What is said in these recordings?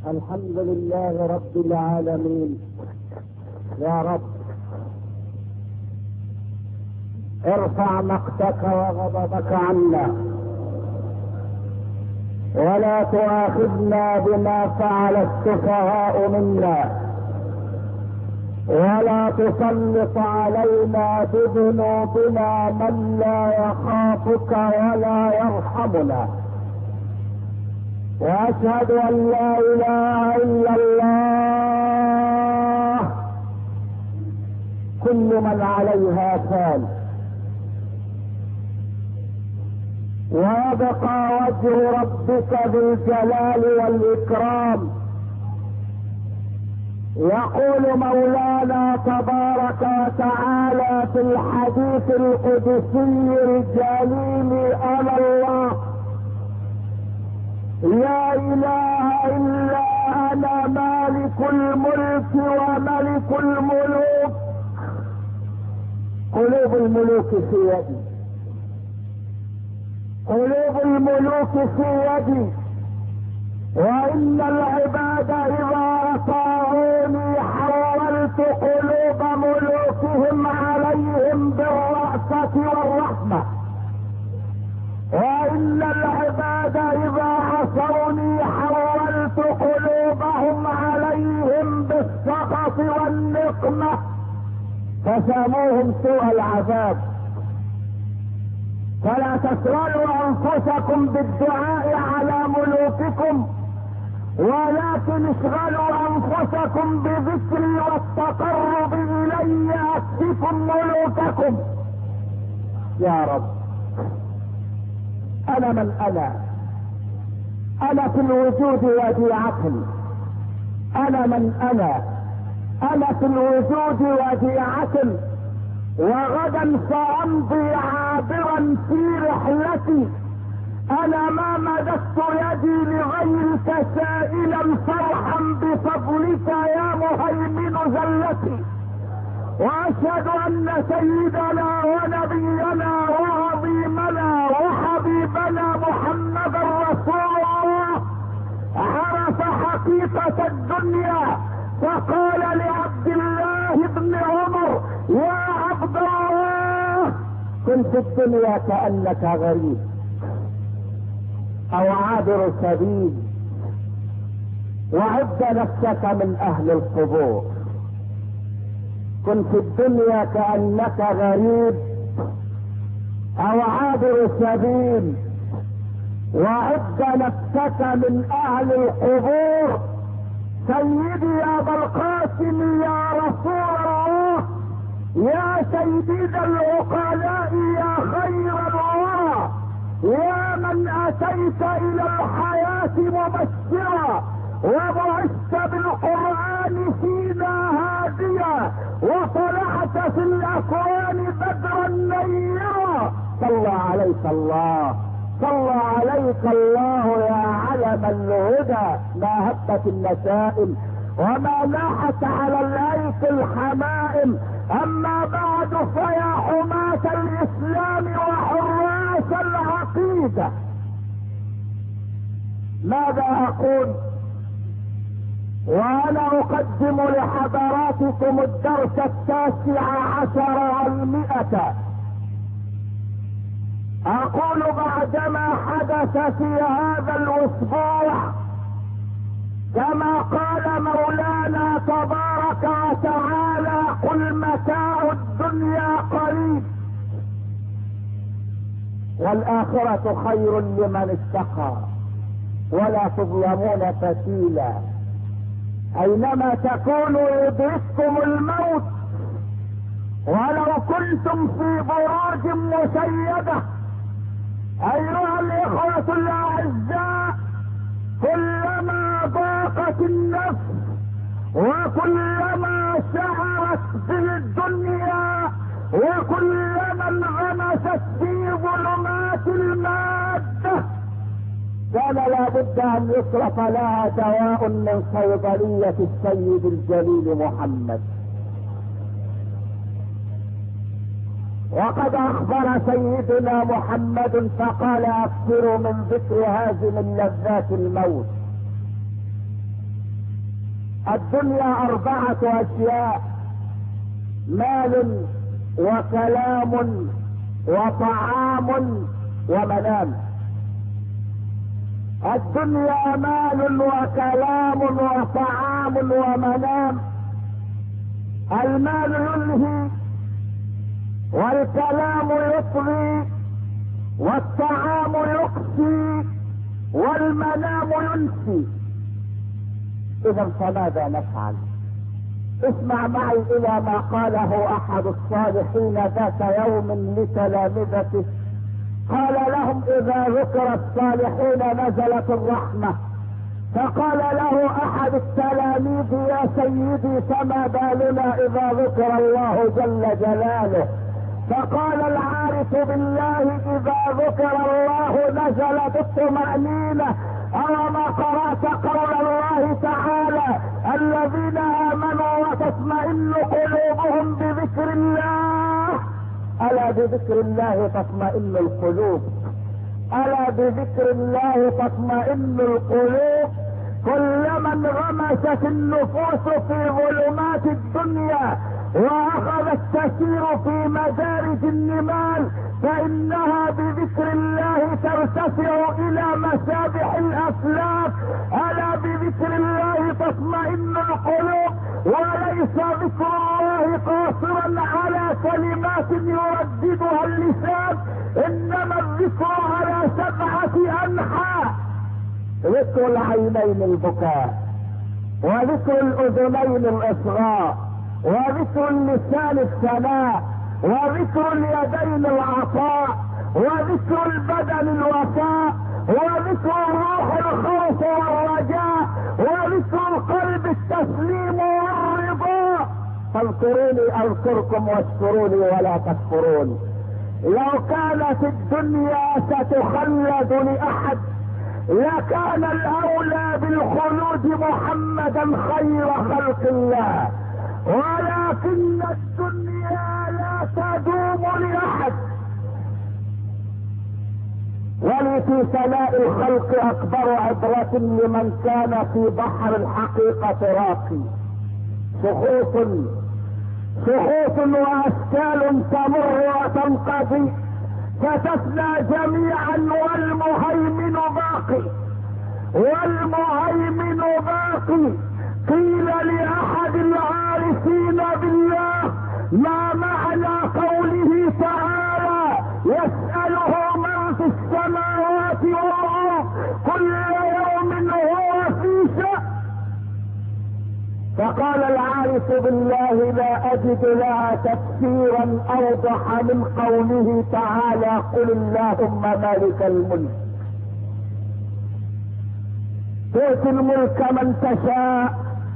الحمد لله رب العالمين. يا رب ارفع مقتك وغضبك عنا، ولا تؤاخذنا بما فعل السفهاء منا، ولا تسلط علينا بذنوبنا من لا يخافك ولا يرحمنا. واشهد ان لا اله الا الله، كل من عليها فان، ويبقى وجه ربك ذو الجلال والاكرام. يقول مولانا تبارك وتعالى في الحديث القدسي الجليل: انا الله لا اله الا انا مالك الملك وملك الملوك. قلوب الملوك في يدي، قلوب الملوك في يدي، وان العباد اذا اطاعوني حولت قلوب ملوكهم عليهم بالرأفة والرحمة، وان العباد اذا عصوني حولت قلوبهم عليهم بالسخط والنقمة فساموهم سوء العذاب. فلا تشغلوا انفسكم بالدعاء على ملوككم، ولكن اشغلوا انفسكم بذكري والتقرب الي اكفكم ملوككم. يا رب انا من انا في الوجود وديعة، انا من انا في الوجود وديعة، وغدا سامضي عابرا في رحلتي. انا ما مددت يدي لغيرك سائلا فرحا بفضلك يا مهيمن زلتي. واشهد ان سيدنا ونبينا وعظيمنا وحبيبنا محمدا رسول الله عرف حقيقة الدنيا، فقال لعبد الله بن عمر: يا عبد الله كن في الدنيا كأنك غريب او عابر سبيل، وعد نفسك من اهل القبور. كن في الدنيا كأنك غريب او عابر سبيل، وعد نفسك من اهل القبور. سيدي يا ابا القاسم يا رسول الله، يا سيد العقلاء يا خير الورى، يا من اتيت الى الحياة مبشرا وبعثت بالقرآن فينا هاديا، وطلعت في الاكوان بدرا نيرا. صلى عليك الله، صلى عليك الله يا علم الهدى، ما هبت النسائم وما لاحت على الايك الحمائم. اما بعد فيا حماة الاسلام وحراس العقيدة، ماذا اقول وانا اقدم لحضراتكم الدرس 19 اقول بعدما حدث في هذا الاسبوع كما قال مولانا تبارك وتعالى: قل متاع الدنيا قليل والآخرة خير لمن اتقى ولا تظلمون فتيلا. اينما تكونوا يدرككم الموت ولو كنتم في بروج مشيدة. ايها الاخوة الاعزاء، كلما ضاقت النفس وكلما شعرت بالدنيا وكلما انغمست في ظلمات المادة كان لابد ان يصرف لها دواء من صيدلية السيد الجليل محمد. وقد اخبر سيدنا محمد فقال: اكثروا من ذكر هازم لذات الموت. الدنيا 4 أشياء: مال وكلام وطعام ومنام. الدنيا مال وكلام وطعام ومنام. المال يلهي، والكلام يطغي، والطعام يقسي، والمنام ينسي. اذا فماذا نفعل؟ اسمع معي الى ما قاله احد الصالحين ذات يوم لتلامذته. قال لهم: اذا ذكر الصالحين نزلت الرحمة. فقال له احد التلاميذ: يا سيدي فما بالنا اذا ذكر الله جل جلاله؟ فقال العارف بالله: اذا ذكر الله نزلت الطمأنينة. أوما قرأت قول الله تعالى: الذين آمنوا وتطمئن قلوبهم بذكر الله؟ ألا بذكر الله تطمئن القلوب، ألا بذكر الله تطمئن القلوب. كلما انغمست النفوس في ظلمات الدنيا واخذت تسير في مدارج النمال فانها بذكر الله ترتفع الى مسابح الافلاك. الا بذكر الله تطمئن القلوب. وليس ذكر الله قاصرا على كلمات يرددها اللسان، انما الذكر على 7 انحاء: ذكر العينين البكاء، وذكر الاذنين الاصغاء، وذكر اللسان الثناء، وذكر اليدين العطاء، وذكر البدن الوفاء، وذكر الروح الخوف والرجاء، وذكر القلب التسليم والرضا. فاذكروني اذكركم واشكروني ولا تكفرون. لو كانت الدنيا ستخلد لاحد لكان الاولى بالخلود محمدا خير خلق الله، ولكن الدنيا لا تدوم لاحد. ولي في ثناء الخلق اكبر عبرة لمن كان في بحر الحقيقة راقي. سخوط واشكال تمر وتنقضي، فتفنى جميعا والمهيمن باقي، والمهيمن باقي. قيل لاحد العارفين بالله: ما معنى قوله تعالى: يسأله من في السماوات والارض كل يوم هو في شأن؟ فقال العارف بالله: لا اجد لها تفسيرا اوضح من قوله تعالى: قل اللهم مالك الملك تؤتي الملك من تشاء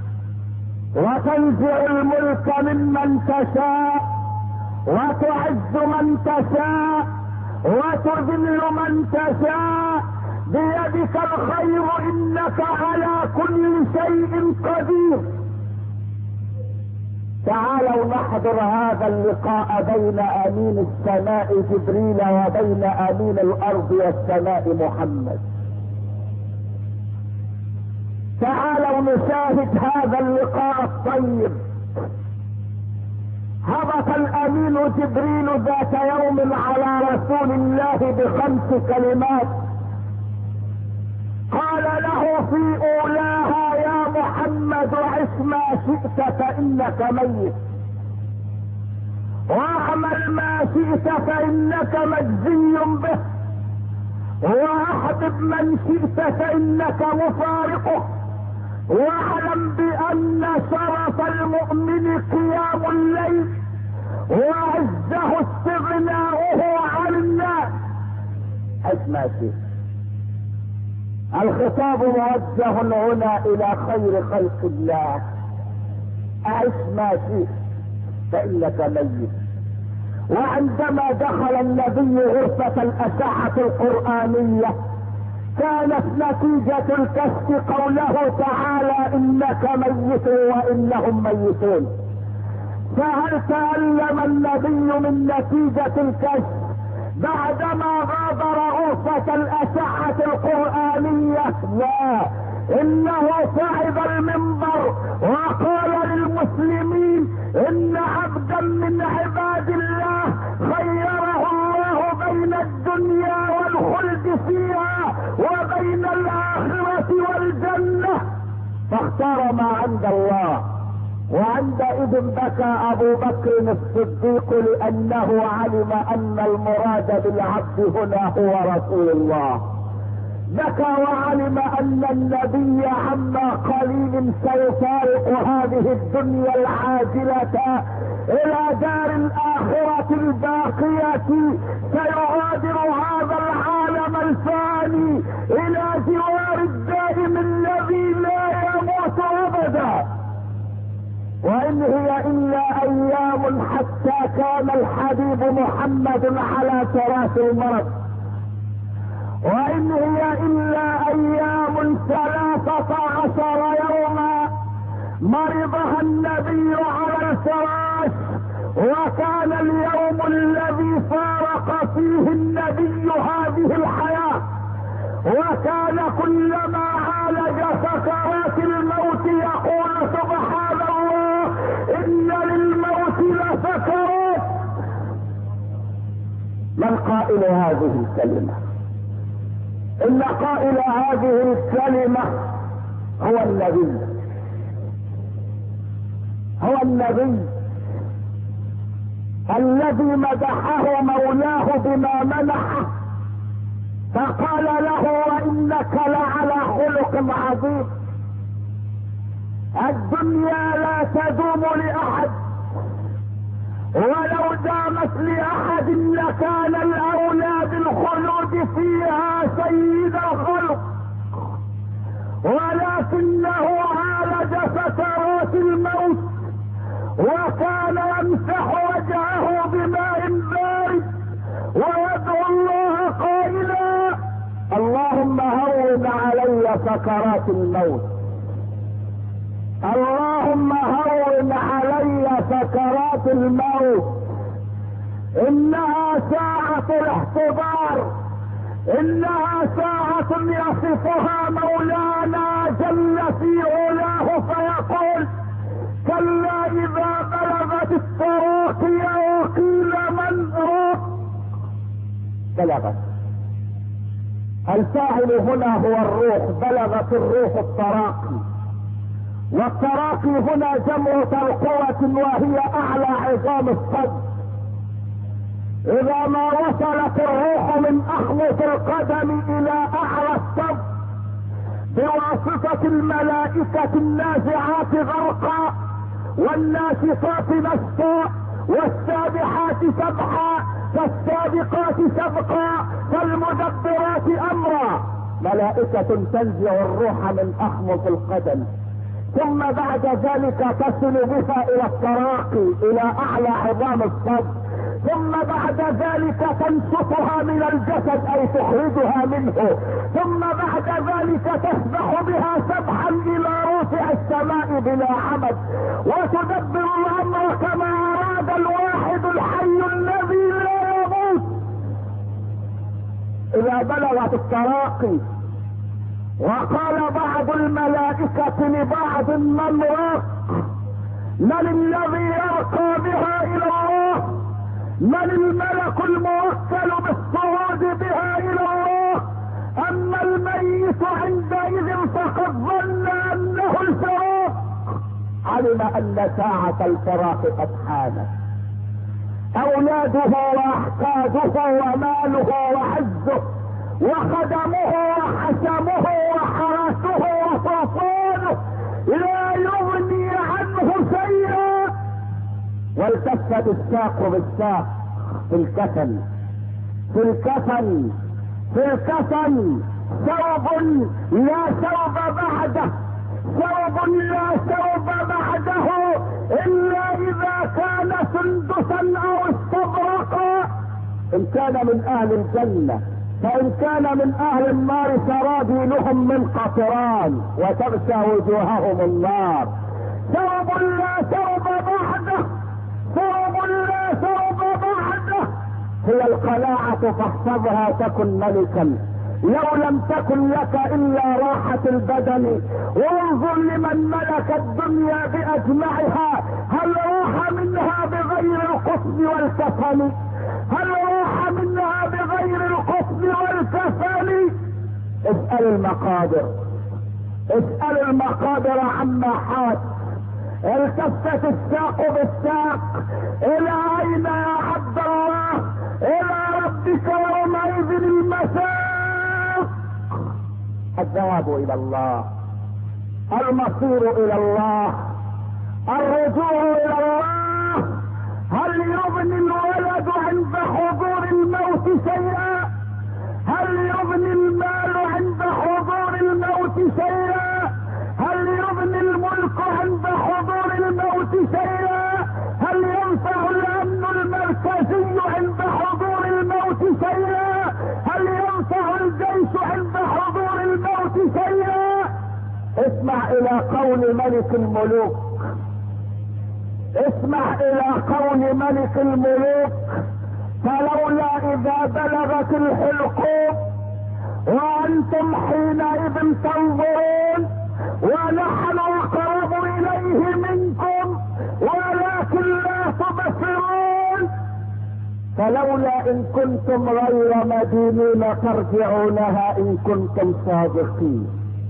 وتنزع الملك ممن تشاء وتعز من تشاء وتذل من تشاء، بيدك الخير انك على كل شيء قدير. تعالوا نحضر هذا اللقاء بين امين السماء جبريل وبين امين الارض والسماء محمد. تعالوا نشاهد هذا اللقاء الطيب. هبط الامين جبريل ذات يوم على رسول الله ب5 كلمات. قال له في اولاها: يا محمد عش ما شئت فانك ميت، واعمل ما شئت فانك مجزي به، واحبب من شئت فانك مفارقه، واعلم بان شرف المؤمن قيام الليل وعزه استغناؤه عن الناس. عش ما شئت. الخطاب موجه هنا الى خير خلق الله: اعش ما شئت فانك ميت. وعندما دخل النبي غرفة الاشعة القرآنية كانت نتيجة الكشف قوله تعالى: انك ميت وانهم ميتون. فهل تألم النبي من نتيجة الكشف بعدما غادر غرفة الاشعة القرآنية؟ لا، انه صعد المنبر فاختار ما عند الله. وعندئذ بكى ابو بكر الصديق لانه علم ان المراد بالعبد هنا هو رسول الله. بكى وعلم ان النبي عما قليل سيفارق هذه الدنيا العاجلة الى دار الاخرة الباقية، سيغادر هذا العالم الفاني الى جوار الدائم الذي لا يموت ابدا. وان هي الا ايام حتى كان الحبيب محمد على فراش المرض، وان هي الا ايام 13 يوما مرضها النبي على الفراش، وكان اليوم الذي فارق فيه النبي هذه الحياة، وكان كلما عالج سكرات الموت يقول سبحان الله ان للموت لسكرات. من قائل هذه الكلمة؟ ان قائل هذه الكلمة هو النبي، هو النبي الذي مدحه مولاه بما منحه، فقال له وانك لعلى خلق عظيم. الدنيا لا تدوم لاحد، ولو دامت لاحد لكان الاولى بالخلود فيها سيد الخلق، ولكنه عالج سكرات الموت، وكان يمسح وجهه بماء بارد ويدعو الله قائلا اللهم هون علي سكرات الموت، اللهم هون علي سكرات الموت، انها ساعة الاحتضار، انها ساعة يصفها مولانا جل في علاه فيقول كلا اذا بلغت التراقي وقيل من راق. بلغت، الفاعل هنا هو الروح، بلغت الروح التراقي، والتراقي هنا جمع ترقوة وهي اعلى عظام الصدر. اذا ما وصلت الروح من احمق القدم الى اعلى الصدر بواسطة الملائكة النازعات غرقا والناشطات نشطا والسابحات سبحا فالسابقات سبقا فالمدبرات امرا، ملائكة تنزع الروح من احمق القدم، ثم بعد ذلك تصل بها الى التراقي الى اعلى عظام الصدر، ثم بعد ذلك تنشطها من الجسد اي تخرجها منه، ثم بعد ذلك تسبح بها سبحا الى رفع السماء بلا عمد، وتدبر الامر كما اراد الواحد الحي الذي لا يموت. اذا بلغت التراقي وقال بعض الملائكة لبعض من راق، من الذي يرقى بها الى الله؟ من الملك الموكل بالصعود بها الى الله؟ اما الميت عندئذ فقد ظن انه الفراق، علم ان ساعة الفراق قد حانت، اولاده واحفاده وماله وعزه وخدمه وحشمه وحرسه وسلطانه لا يغني عنه شيئا. والتفت الساق بالساق في الكفن، في الكفن، في الكفن، ثوب لا ثوب بعده، ثوب لا ثوب بعده الا اذا كان سندسا او استبرقا، ان كان من اهل الجنة، فان كان من اهل النار سرابيلهم من قطران وتغشى وجوههم النار. ثوب لا ثوب بعده، ثوب لا ثوب بعده، هي القناعة فاحفظها تكن ملكا، لو لم تكن لك الا راحة البدن. وانظر لمن ملك الدنيا باجمعها، هل راح منها بغير القطن والكفن؟ هل راح منها بغير القطن والكفن؟ اسأل المقادر، اسألوا المقادر عما حاس. التفت الساق بالساق. الى اين يا عبد الله؟ الى ربك يومئذ المساق. الذهاب الى الله، المصير الى الله، الرجوع الى الله. هل يغني الولد عند حضور الموت شيئا؟ هل يغني المال عند حضور الموت شيئا؟ هل يغني الملك عند حضور الموت شيئا؟ هل ينفع الامن المركزي عند حضور الموت شيئا؟ هل ينفع الجيش عند حضور الموت شيئا؟ اسمع الى قول ملك الملوك، اسمع الى قول ملك الملوك: فلولا اذا بلغت الحلقوم وانتم حينئذ تنظرون ونحن اقرب اليه منكم ولكن لا تبصرون، فلولا ان كنتم غير مدينين ترجعونها ان كنتم صادقين.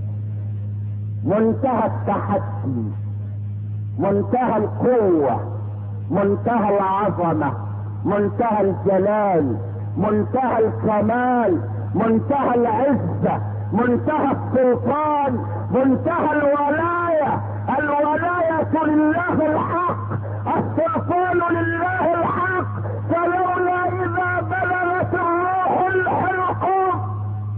منتهى التحدي، منتهى القوة، منتهى العظمة، منتهى الجلال، منتهى الكمال، منتهى العزة، منتهى السلطان، منتهى الولاية. الولاية لله الحق، السلطان لله الحق. فلولا اذا بلغت الروح الحلقوم.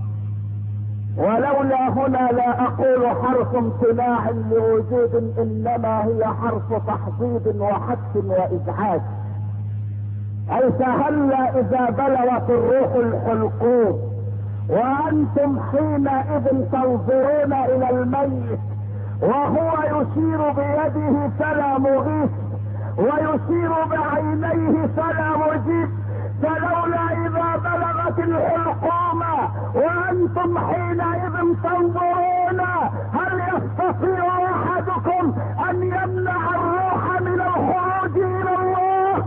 ولولا هنا لا اقول حرف امتناع لوجود، انما هي حرف تحضيض وحث وازعاج. اي فهلا اذا بلغت الروح الحلقوم وانتم حينئذ تنظرون الى الميت وهو يشير بيده فلا مغيث ويشير بعينيه فلا مجيب. فلولا اذا بلغت الحلقوم وانتم حينئذ تنظرون هل يستطيع احدكم ان يمنع الروح من الخروج الى الله؟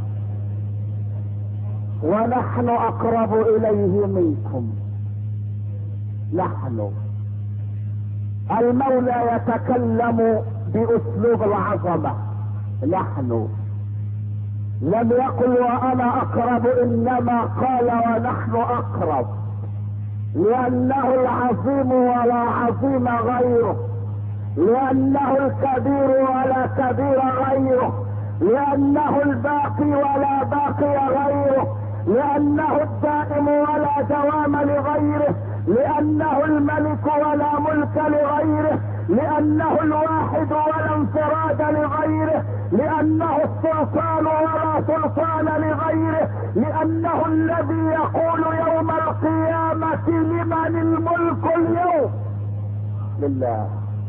ونحن اقرب اليه منكم. نحن. المولى يتكلم باسلوب العظمة. نحن لم يقل وانا اقرب، انما قال ونحن اقرب، لانه العظيم ولا عظيم غيره، لانه الكبير ولا كبير غيره، لانه الباقي ولا باقي غيره، لانه الدائم ولا دوام لغيره، لانه الملك ولا ملك لغيره، لانه الواحد ولا انفراد لغيره، لانه السلطان ولا سلطان لغيره، لانه الذي يقول يوم القيامة لمن الملك اليوم؟ لله.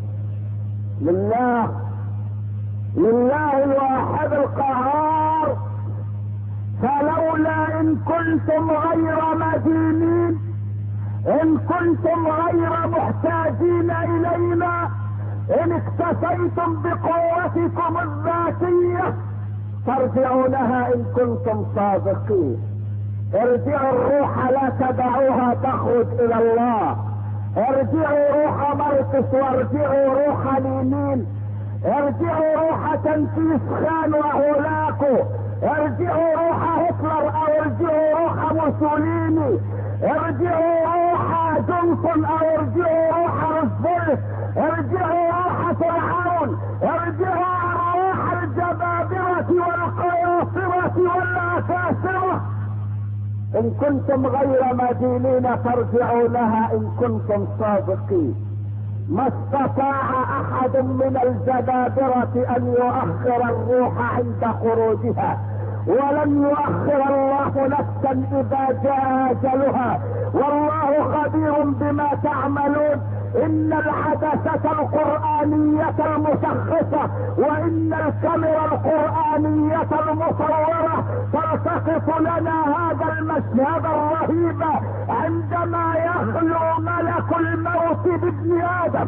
لله. لله الواحد القهار. فلولا ان كنتم غير مدينين، ان كنتم غير محتاجين الينا، ان اكتفيتم بقوتكم الذاتية ترجعونها ان كنتم صادقين. ارجعوا الروح، لا تدعوها تخرج الى الله. ارجعوا روح مرقس وارجعوا روح لينين، ارجعوا روح تنفيذ خان وهولاكو، ارجعوا روح هتلر او ارجعوا روح موسوليني، ارجعوا روح جونسون او ارجعوا روح روزفلت، ارجعوا روح فرعون، ارجعوا روح الجبابرة والقياصرة والأكاسرة. ان كنتم غير مدينين ترجعونها ان كنتم صادقين. ما استطاع احد من الجبابرة ان يؤخر الروح عند خروجها، ولن يؤخر الله نفسا اذا جاء اجلها، والله خبير بما تعملون. ان العدسة القرآنية المشخصة وان الكاميرا القرآنية المصورة تلتقط لنا هذا المشهد الرهيب عندما يخلو ملك الموت بابن ادم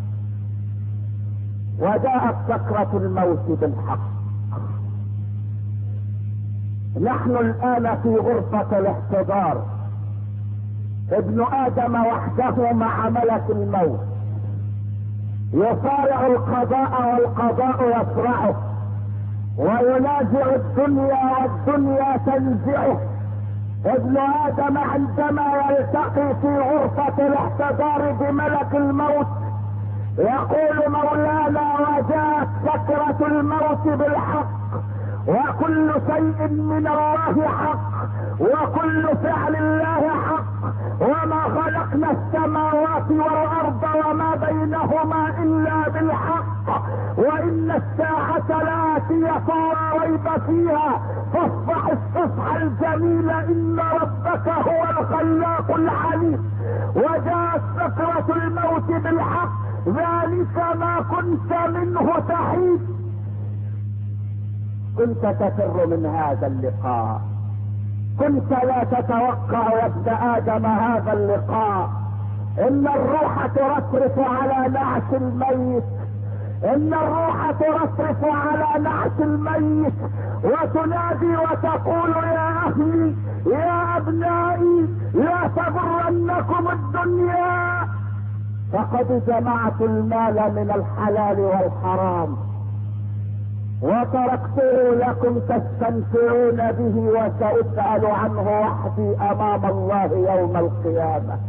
وجاءت سكرة الموت بالحق. نحن الان في غرفة الاحتضار، ابن ادم وحده مع ملك الموت. يصارع القضاء والقضاء يصرعه، وينازع الدنيا والدنيا تنزعه. ابن ادم عندما يلتقي في غرفة الاحتضار بملك الموت يقول مولانا وجاءت سكرة الموت بالحق، وكل شيء من الله حق، وكل فعل الله حق، وما خلقنا السماوات والارض وما بينهما الا بالحق، وان الساعة لآتية لا ريب فيها، فاصفح الصفح الجميل ان ربك هو الخلاق العليم. وجاءت سكرة الموت بالحق، ذلك ما كنت منه تحيد. كنت تفر من هذا اللقاء، كنت لا تتوقع يا ابن ادم هذا اللقاء. ان الروح ترفرف على نعش الميت، ان الروح ترفرف على نعش الميت وتنادي وتقول يا اهلي يا ابنائي لا تغرنكم الدنيا، فقد جمعت المال من الحلال والحرام وتركته لكم تستمتعون به، وسأسأل عنه وحدي امام الله يوم القيامة.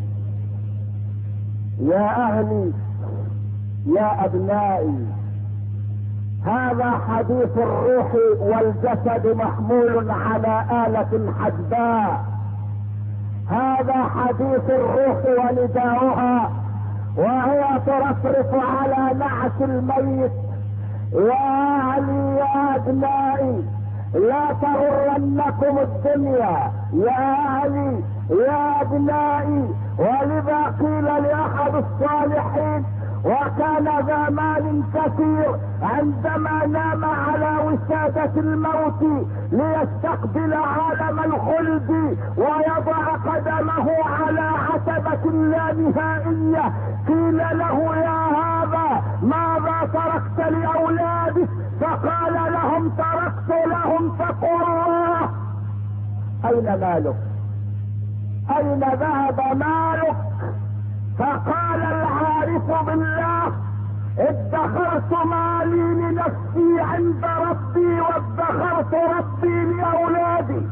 يا اهلي يا ابنائي، هذا حديث الروح والجسد محمول على آلة حدباء. هذا حديث الروح ونداؤها وهي ترفرف على نعش الميت. يا اهلي يا ابنائي لا تغرنكم الدنيا، يا اهلي يا ابنائي. ولذا قيل لاحد الصالحين وكان ذا مال كثير عندما نام على وسادة الموت ليستقبل عالم الخلد ويضع قدمه على عتبة لا نهائية، قيل له يا هذا ماذا تركت لأولادك؟ فقال لهم تركت لهم تقوى الله. اين مالك؟ اين ذهب مالك؟ فقال العارف بالله ادخرت مالي لنفسي عند ربي وادخرت ربي لأولادي.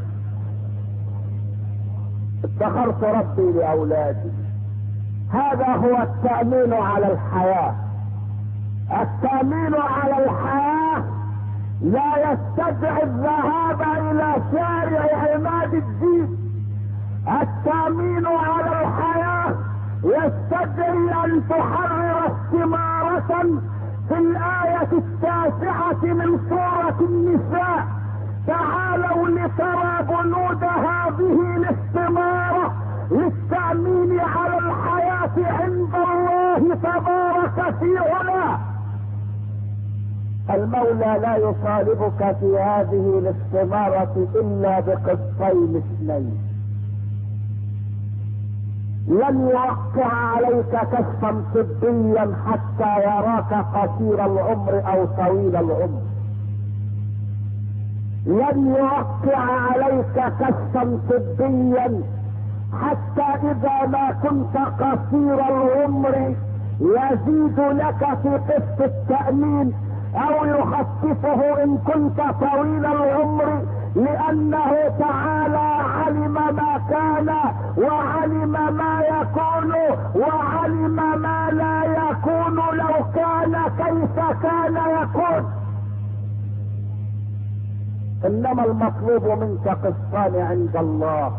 ادخرت ربي لأولادي. هذا هو التأمين على الحياة. التأمين على الحياة لا يستدعي الذهاب الى شارع عماد الدين. التأمين على الحياة يستدعي ان تحرر استمارة في الآية 9 من سورة النساء. تعالوا لترى بنود هذه الاستمارة للتأمين على الحياة عند الله تبارك في علاه. المولى لا يطالبك في هذه الاستمارة الا بقسطين اثنين. لن يوقع عليك كشفا طبيا حتى يراك قصير العمر او طويل العمر. لن يوقع عليك كشفا طبيا حتى اذا ما كنت قصير العمر يزيد لك في قسط التأمين او يخففه ان كنت طويل العمر، لانه تعالى علم ما كان وعلم ما يكون وعلم ما لا يكون لو كان كيف كان يكون. انما المطلوب منك قسطان عند الله.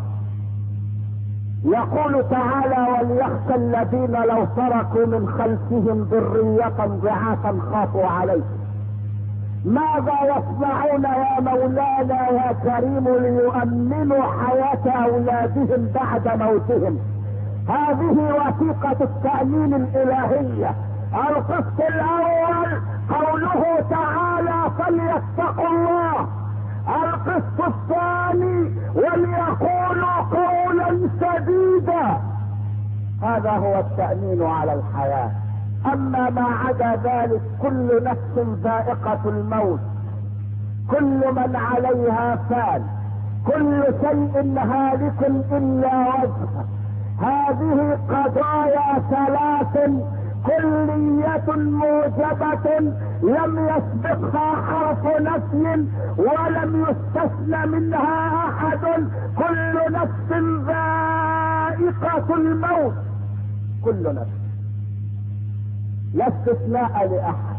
يقول تعالى وليخشى الذين لو تركوا من خلفهم ذرية ضعافا خافوا عليه. ماذا يصنعون يا مولانا يا كريم ليؤمنوا حياة اولادهم بعد موتهم؟ هذه وثيقة التأمين الالهية. القسط الاول قوله تعالى فليتقوا الله. القسط الثاني وليقولوا قولا سديدا. هذا هو التأمين على الحياة. اما ما عدا ذلك كل نفس ذائقة الموت، كل من عليها فان، كل شيء هالك الا وجهه. هذه قضايا ثلاث كلية موجبة لم يسبقها حرف نفي ولم يستثنى منها احد. كل نفس ذائقة الموت، كل نفس، لا استثناء لأحد،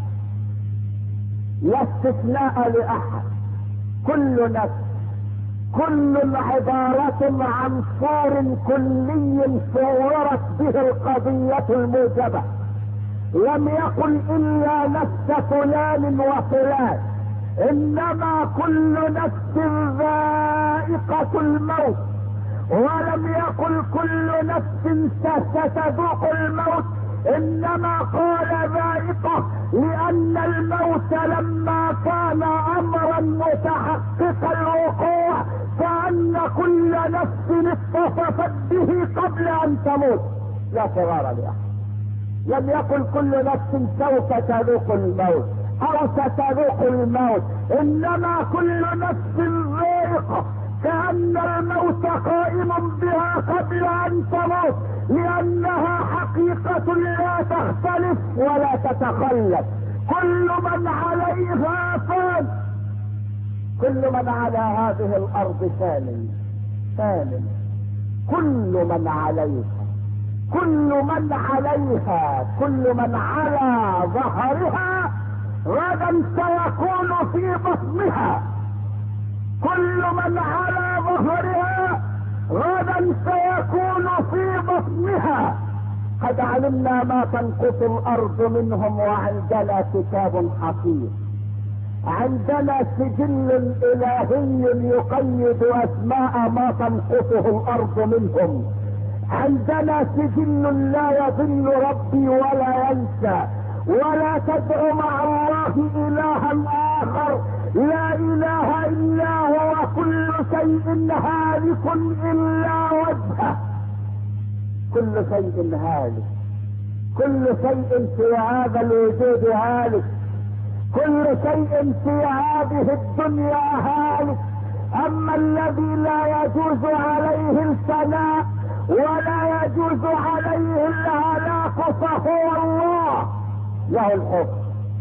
لا استثناء لأحد. كل نفس، كل عبارة عن صور كلي صورت به القضية الموجبة. لم يقل إلا نفس فلان وفلان، إنما كل نفس ذائقة الموت. ولم يقل كل نفس ستذوق الموت، انما قال ذائقة لان الموت لما كان امرا متحقق الوقوع فان كل نفس اتصفت به قبل ان تموت لا صغار لها. لم يقل كل نفس سوف تذوق الموت او ستذوق الموت، انما كل نفس ذائقة، كأن الموت قائم بها قبل ان تموت، لانها حقيقة لا تختلف ولا تتخلف. كل من عليها فان، كل من على هذه الارض فان، فان. كل من عليها، كل من عليها، كل من على ظهرها غدا سيكون في بطنها. كل من على ظهرها غدا سيكون في بطنها. قد علمنا ما تنقص الارض منهم وعندنا كتاب حفيظ. عندنا سجل الهي يقيد اسماء ما تنقصه الارض منهم. عندنا سجل لا يضل ربي ولا ينسى. ولا تدع مع الله الها اخر، لا اله الا هو، كل شيء هالك الا وجهه. كل شيء هالك، كل شيء في هذا الوجود هالك، كل شيء في هذه الدنيا هالك. اما الذي لا يجوز عليه الفناء ولا يجوز عليه الهلاك فهو الله. له الحكم،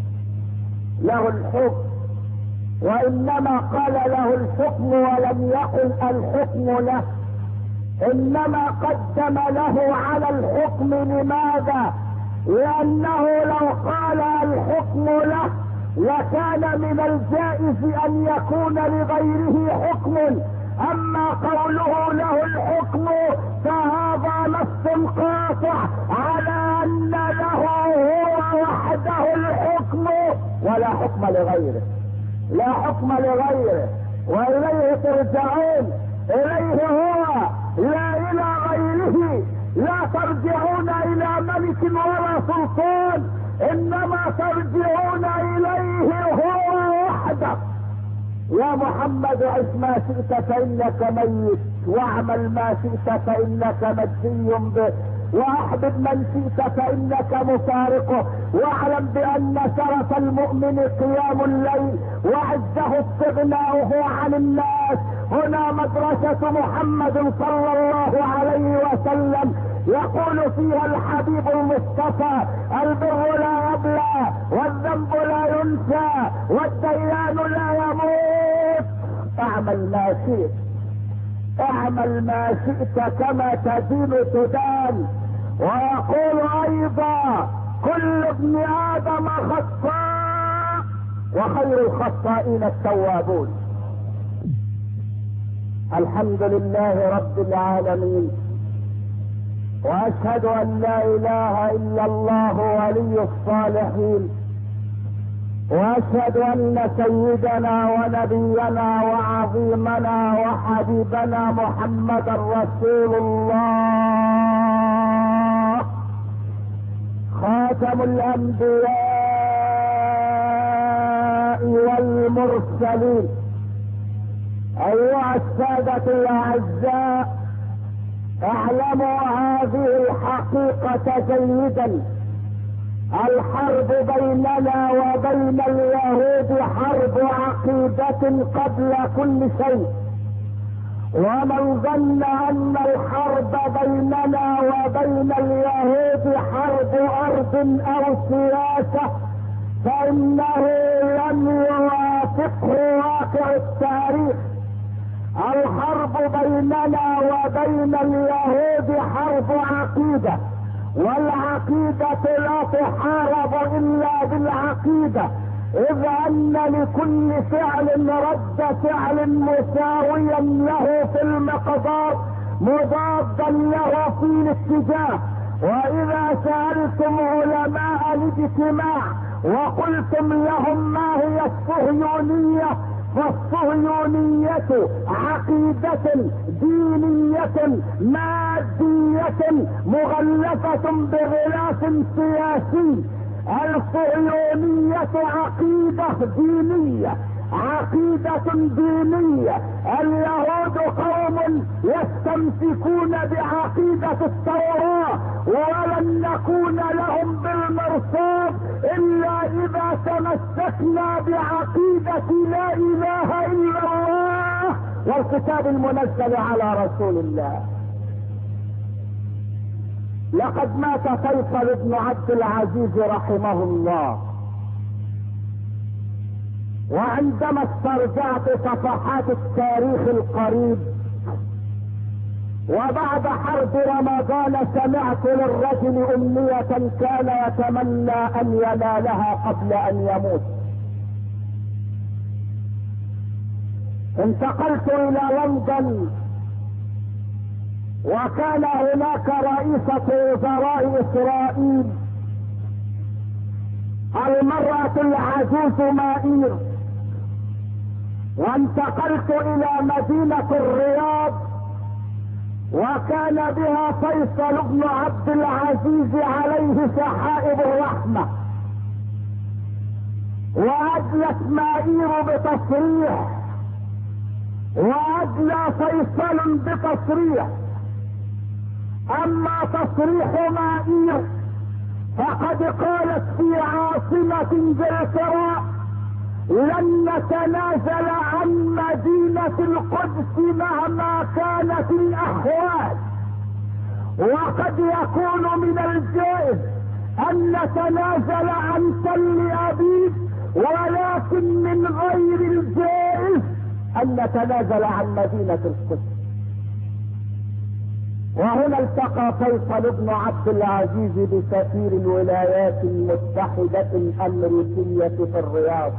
له الحكم، وانما قال له الحكم ولم يقل الحكم له، انما قدم له على الحكم. لماذا؟ لانه لو قال الحكم له لكان من الجائز ان يكون لغيره حكم. اما قوله له الحكم فهذا نص قاطع على ان له هو وحده الحكم ولا حكم لغيره، لا حكم لغيره، واليه ترجعون، اليه هو لا الى غيره. لا ترجعون الى ملك ولا سلطان، انما ترجعون اليه هو وحده. يا محمد عش ما شئت فانك ميت، واعمل ما شئت فانك مجزي به، واحبب من شئت فانك مفارقه، واعلم بان شرف المؤمن قيام الليل وعزه استغناؤه عن الناس. هنا مدرسة محمد صلى الله عليه وسلم يقول فيها الحبيب المصطفى: البر لا يبلى، والذنب لا ينسى، والديان لا يموت. اعمل ما شئت، اعمل ما شئت كما تدين تدان. ويقول ايضا: كل ابن ادم خطاء وخير الخطائين التوابون. الحمد لله رب العالمين، واشهد ان لا اله الا الله ولي الصالحين، واشهد ان سيدنا ونبينا وعظيمنا وحبيبنا محمدا رسول الله، خاتم الانبياء والمرسلين. ايها السادة الاعزاء، اعلموا هذه الحقيقة جيدا: الحرب بيننا وبين اليهود حرب عقيدة قبل كل شيء، ومن ظن ان الحرب بيننا وبين اليهود حرب ارض او سياسة فانه لم يوافقه واقع التاريخ. الحرب بيننا وبين اليهود حرب عقيدة، والعقيدة لا تحارب الا بالعقيدة، اذ ان لكل فعل رد فعل مساويا له في المقدار مضادا له في الاتجاه. واذا سألتم علماء الاجتماع وقلتم لهم ما هي الصهيونية، فالصهيونية عقيدة دينية مادية مغلفة بغلاف سياسي. الصهيونية عقيدة دينية، عقيدة دينية. اليهود قوم يستمسكون بعقيدة التوراة، ولن نكون لهم بالمرصاد الا اذا تمسكنا بعقيدة لا اله الا الله والكتاب المنزل على رسول الله. لقد مات فيصل بن عبد العزيز رحمه الله، وعندما استرجعت صفحات التاريخ القريب وبعد حرب رمضان سمعت للرجل امنية كان يتمنى ان ينالها قبل ان يموت. انتقلت الى لندن، وكان هناك رئيسة وزراء اسرائيل المرأة العجوز مائير، وانتقلت الى مدينة الرياض وكان بها فيصل بن عبد العزيز عليه سحائب الرحمة، وادلت مائير بتصريح وادلى فيصل بتصريح. اما تصريح مائير فقد قالت في عاصمة انجلترا لن نتنازل عن مدينة القدس مهما كانت الاحوال، وقد يكون من الجائز ان نتنازل عن تل ابيب، ولكن من غير الجائز ان نتنازل عن مدينة القدس. وهنا التقى فيصل بن عبد العزيز بسفير الولايات المتحدة الامريكية في الرياض،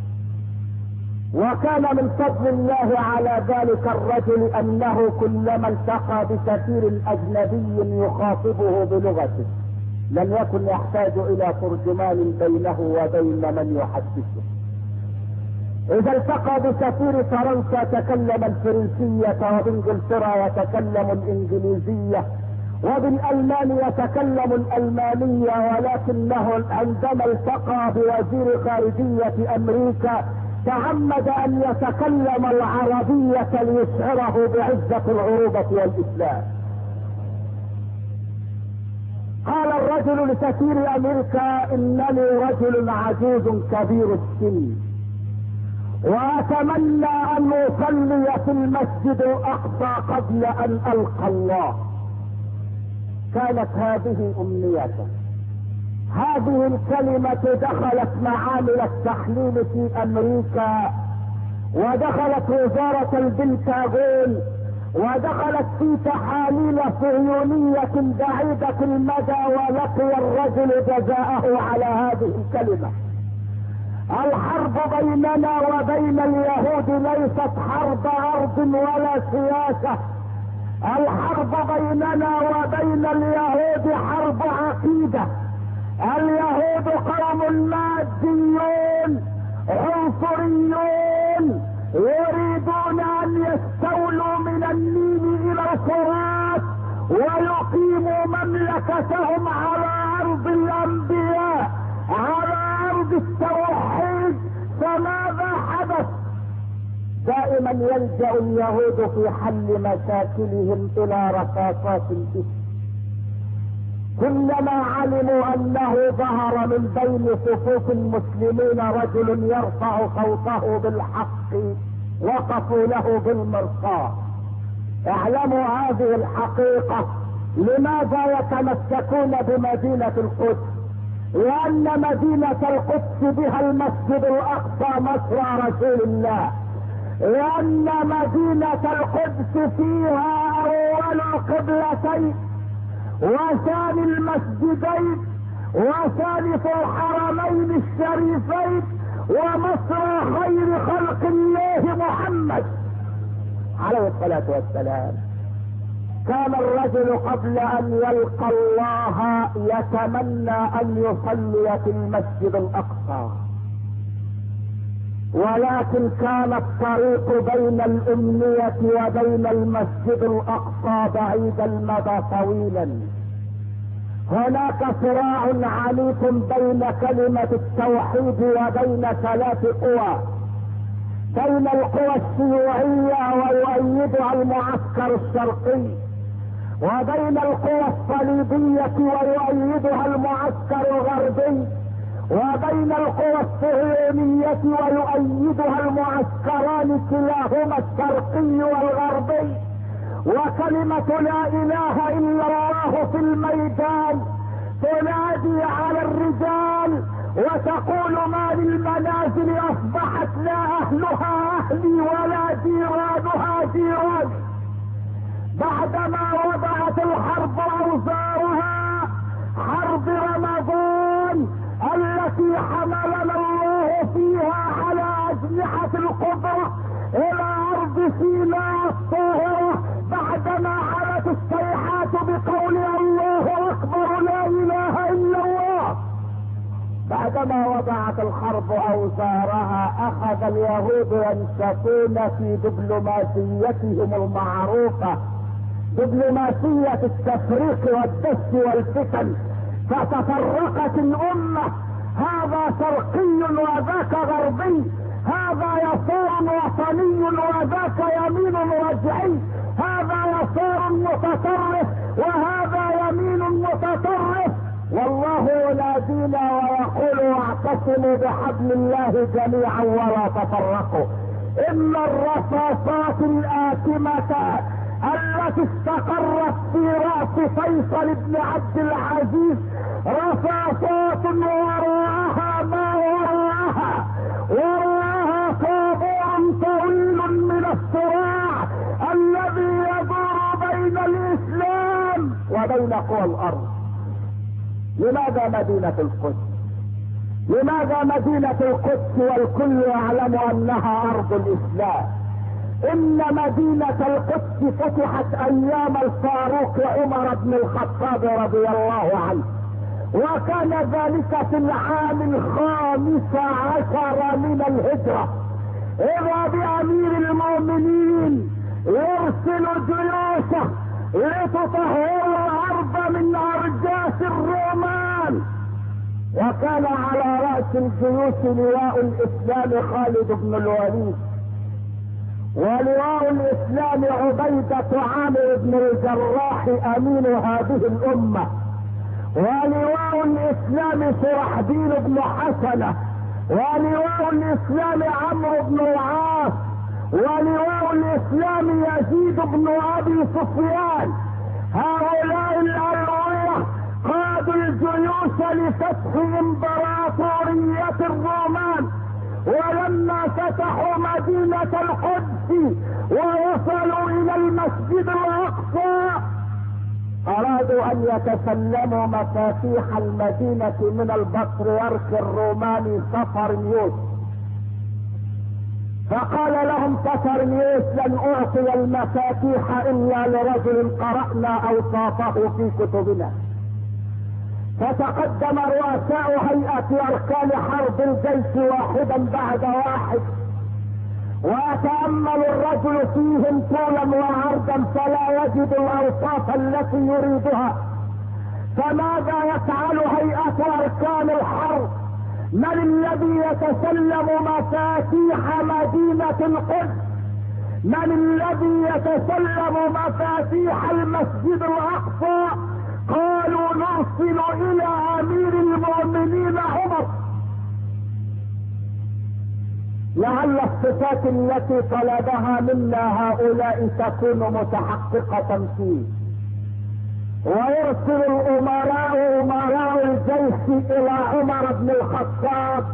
وكان من فضل الله على ذلك الرجل انه كلما التقى بسفير اجنبي يخاطبه بلغته لم يكن يحتاج الى ترجمان بينه وبين من يحدثه. اذا التقى بسفير فرنسا تكلم الفرنسية، وبانجلترا يتكلم الانجليزية، وبالالمان يتكلم الالمانية، ولكنه عندما التقى بوزير خارجية امريكا تعمد ان يتكلم العربية ليشعره بعزة العروبة والاسلام. قال الرجل لسفير امريكا انني رجل عجوز كبير السن، واتمنى ان اصلي في المسجد الاقصى قبل ان القى الله. كانت هذه امنيته. هذه الكلمة دخلت معامل التحليل في امريكا، ودخلت وزارة البنتاغون، ودخلت في تحاليل صهيونية بعيدة المدى، ولقي الرجل جزاءه على هذه الكلمة. الحرب بيننا وبين اليهود ليست حرب ارض ولا سياسة. الحرب بيننا وبين اليهود حرب عقيدة. اليهود قوم ماديون عنصريون يريدون ان يستولوا من النيل الى الفرات ويقيموا مملكتهم على ارض الانبياء، على ارض التوحيد. فماذا حدث؟ دائما يلجأ اليهود في حل مشاكلهم الى رصاصات الاسم. كلما علموا انه ظهر من بين صفوف المسلمين رجل يرفع صوته بالحق وقفوا له بالمرصاد. اعلموا هذه الحقيقة. لماذا يتمسكون بمدينة القدس؟ لأن مدينة القدس بها المسجد الأقصى مصرع رسول الله، لأن مدينة القدس فيها أول القبلتين وثاني المسجدين وثالث الحرمين الشريفين ومصرع خير خلق الله محمد عليه الصلاة والسلام. كان الرجل قبل ان يلقى الله يتمنى ان يصلي في المسجد الاقصى، ولكن كان الطريق بين الامنية وبين المسجد الاقصى بعيد المدى طويلا. هناك صراع عنيف بين كلمة التوحيد وبين ثلاث قوى، بين القوى الشيوعية ويؤيدها المعسكر الشرقي، وبين القوى الصليبية ويؤيدها المعسكر الغربي، وبين القوى الصهيونية ويؤيدها المعسكران كلاهما الشرقي والغربي. وكلمة لا اله الا الله في الميدان تنادي على الرجال وتقول ما للمنازل اصبحت لا اهلها اهلي ولا جيرانها جيراني. بعدما وضعت الحرب اوزارها، حرب رمضان التي حملنا الله فيها على اجنحة القدرة الى ارض سيناء الطاهرة، بعدما علت الصيحات بقول الله اكبر لا اله الا الله، بعدما وضعت الحرب اوزارها اخذ اليهود ينشطون في دبلوماسيتهم المعروفة، دبلوماسية التفريق والدس والفتن، فتفرقت الامة، هذا شرقي وذاك غربي، هذا يسار وطني وذاك يمين رجعي، هذا يسار متطرف وهذا يمين متطرف. والله ينادينا ويقول واعتصموا بحبل الله جميعا ولا تفرقوا. ان الرصاصات الآثمة التي استقرت في رأس فيصل بن عبد العزيز رصاصات وراءها ما وراءها، وراءها طابور طويل من الصراع الذي يدور بين الاسلام وبين قوى الارض. لماذا مدينة القدس؟ لماذا مدينة القدس والكل يعلم انها ارض الاسلام؟ ان مدينة القدس فتحت ايام الفاروق عمر بن الخطاب رضي الله عنه، وكان ذلك في العام 15 من الهجرة، اذا بامير المؤمنين يرسل جيوشه لتطهر الارض من ارجاس الرومان، وكان على رأس الجيوش لواء الاسلام خالد بن الوليد، ولواء الاسلام عبيدة عامر بن الجراح امين هذه الامة، ولواء الاسلام شرحبيل بن حسنة، ولواء الاسلام عمرو بن العاص، ولواء الاسلام يزيد بن ابي سفيان. هؤلاء الالوية قادوا الجيوش لفتح امبراطورية الرومان، ولما فتحوا مدينة القدس ووصلوا الى المسجد الاقصى ارادوا ان يتسلموا مفاتيح المدينة من البطريرك الروماني صفرنيوس، فقال لهم صفرنيوس لن اعطي المفاتيح الا لرجل قرأنا اوصافه في كتبنا. فتقدم رؤساء هيئة اركان حرب الجيش واحدا بعد واحد، ويتأمل الرجل فيهم طولا وعرضا فلا يجد الاوصاف التي يريدها. فماذا يفعل هيئة اركان الحرب؟ من الذي يتسلم مفاتيح مدينة القدس؟ من الذي يتسلم مفاتيح المسجد الاقصى؟ قالوا نرسل الى امير المؤمنين عمر. لعل الصفات التي طلبها منا هؤلاء تكون متحققة فيه. ويرسل امراء الجيش الى عمر بن الخطاب،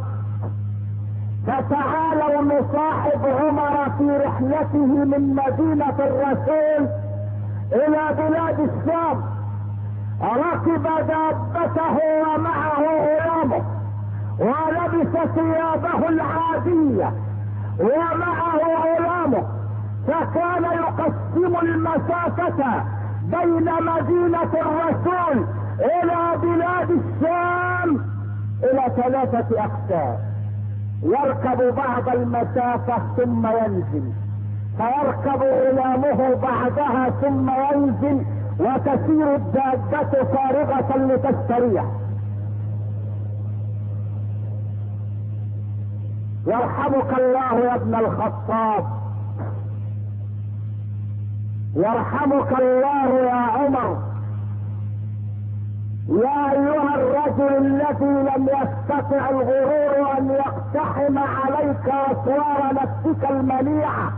فتعالوا نصاحب عمر في رحلته من مدينة الرسول الى بلاد الشام. ركب دابته ومعه غلامه، ولبس ثيابه العادية ومعه غلامه، فكان يقسم المسافة بين مدينة الرسول الى بلاد الشام الى 3 اقسام. يركب بعض المسافة ثم ينزل، فيركب غلامه بعدها ثم ينزل، وتسير الدابة فارغة لتستريح. يرحمك الله يا ابن الخطاب، يرحمك الله يا عمر، يا ايها الرجل الذي لم يستطع الغرور ان يقتحم عليك اسوار نفسك المنيعة.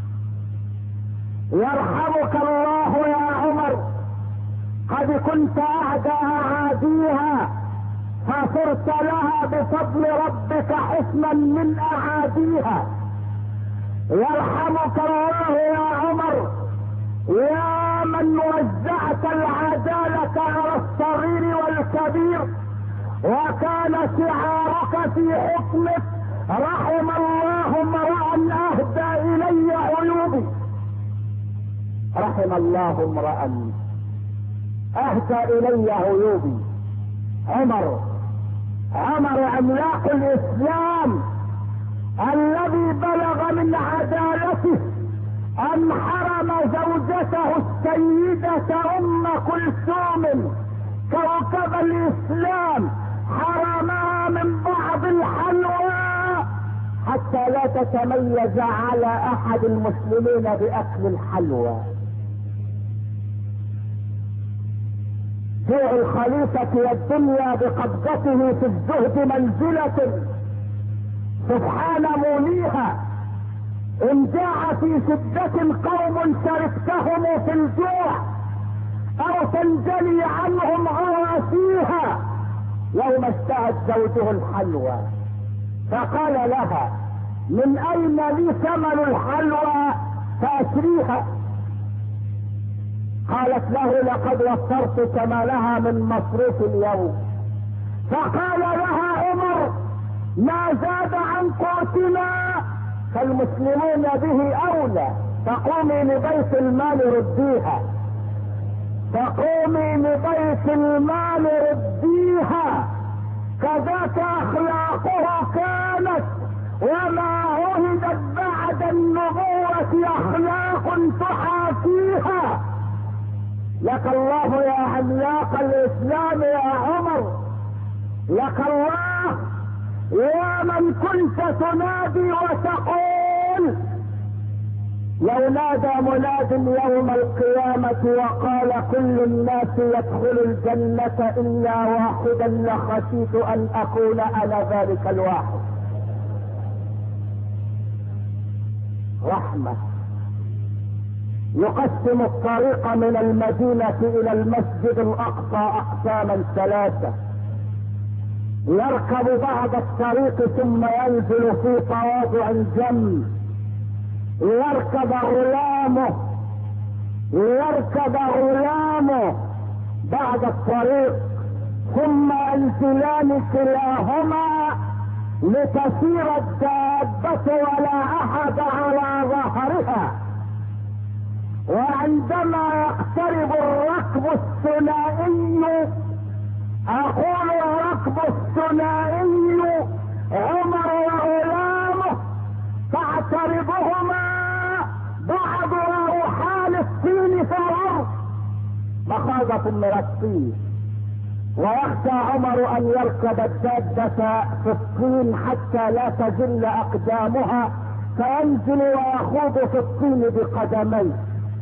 يرحمك الله يا عمر، قد كنت اعدى اعاديها فصرت لها بفضل ربك حسنا من اعاديها. يرحمك الله يا عمر، يا من وزعت العدالة على الصغير والكبير، وكان شعارك في حكمك رحم الله امرأ اهدى الي عيوبي. رحم الله امرأ اهدى الي عيوبي. عمر عملاق الاسلام الذي بلغ من عدالته ان حرم زوجته السيدة ام كلثوم كوكب الاسلام، حرمها من بعض الحلوى حتى لا تتميز على احد المسلمين باكل الحلوى. جوع الخليفة والدنيا بقبضته في الزهد منزلة سبحان موليها. ان جاع في شدة قوم شركتهم في الجوع او تنجلي عنهم غواسيها. يوم اشتهت زوجه الحلوى فقال لها من اين لي ثمن الحلوى فاشريها؟ قالت له لقد وفرت ثمنها من مصروف اليوم. فقال لها عمر ما زاد عن قوتنا فالمسلمون به اولى، فقومي لبيت المال رديها، فقومي لبيت المال رديها. كذاك اخلاقه كانت، وما عهدت بعد النبوة اخلاق تحاكيها. لك الله يا عملاق الاسلام يا عمر، لك الله يا من كنت تنادي وتقول لو نادى مناد يوم القيامة وقال كل الناس يدخل الجنة الا واحدا لخشيت ان اكون انا ذلك الواحد. رحمة. يقسم الطريق من المدينة الى المسجد الاقصى اقساما 3. يركب بعض الطريق ثم ينزل في تواضع جم. يركب غلامه بعد الطريق ثم ينزلان كلاهما لتسير الدابة ولا احد على ظهرها. وعندما يقترب الركب الثنائي، اقول الركب الثنائي عمر وغلامه، تعترضهما بعض روحان الطين في الارض مخاضة من الطين. ويخشى عمر ان يركب الدابة في الطين حتى لا تزل اقدامها، فينزل ويخوض في الطين بقدميه.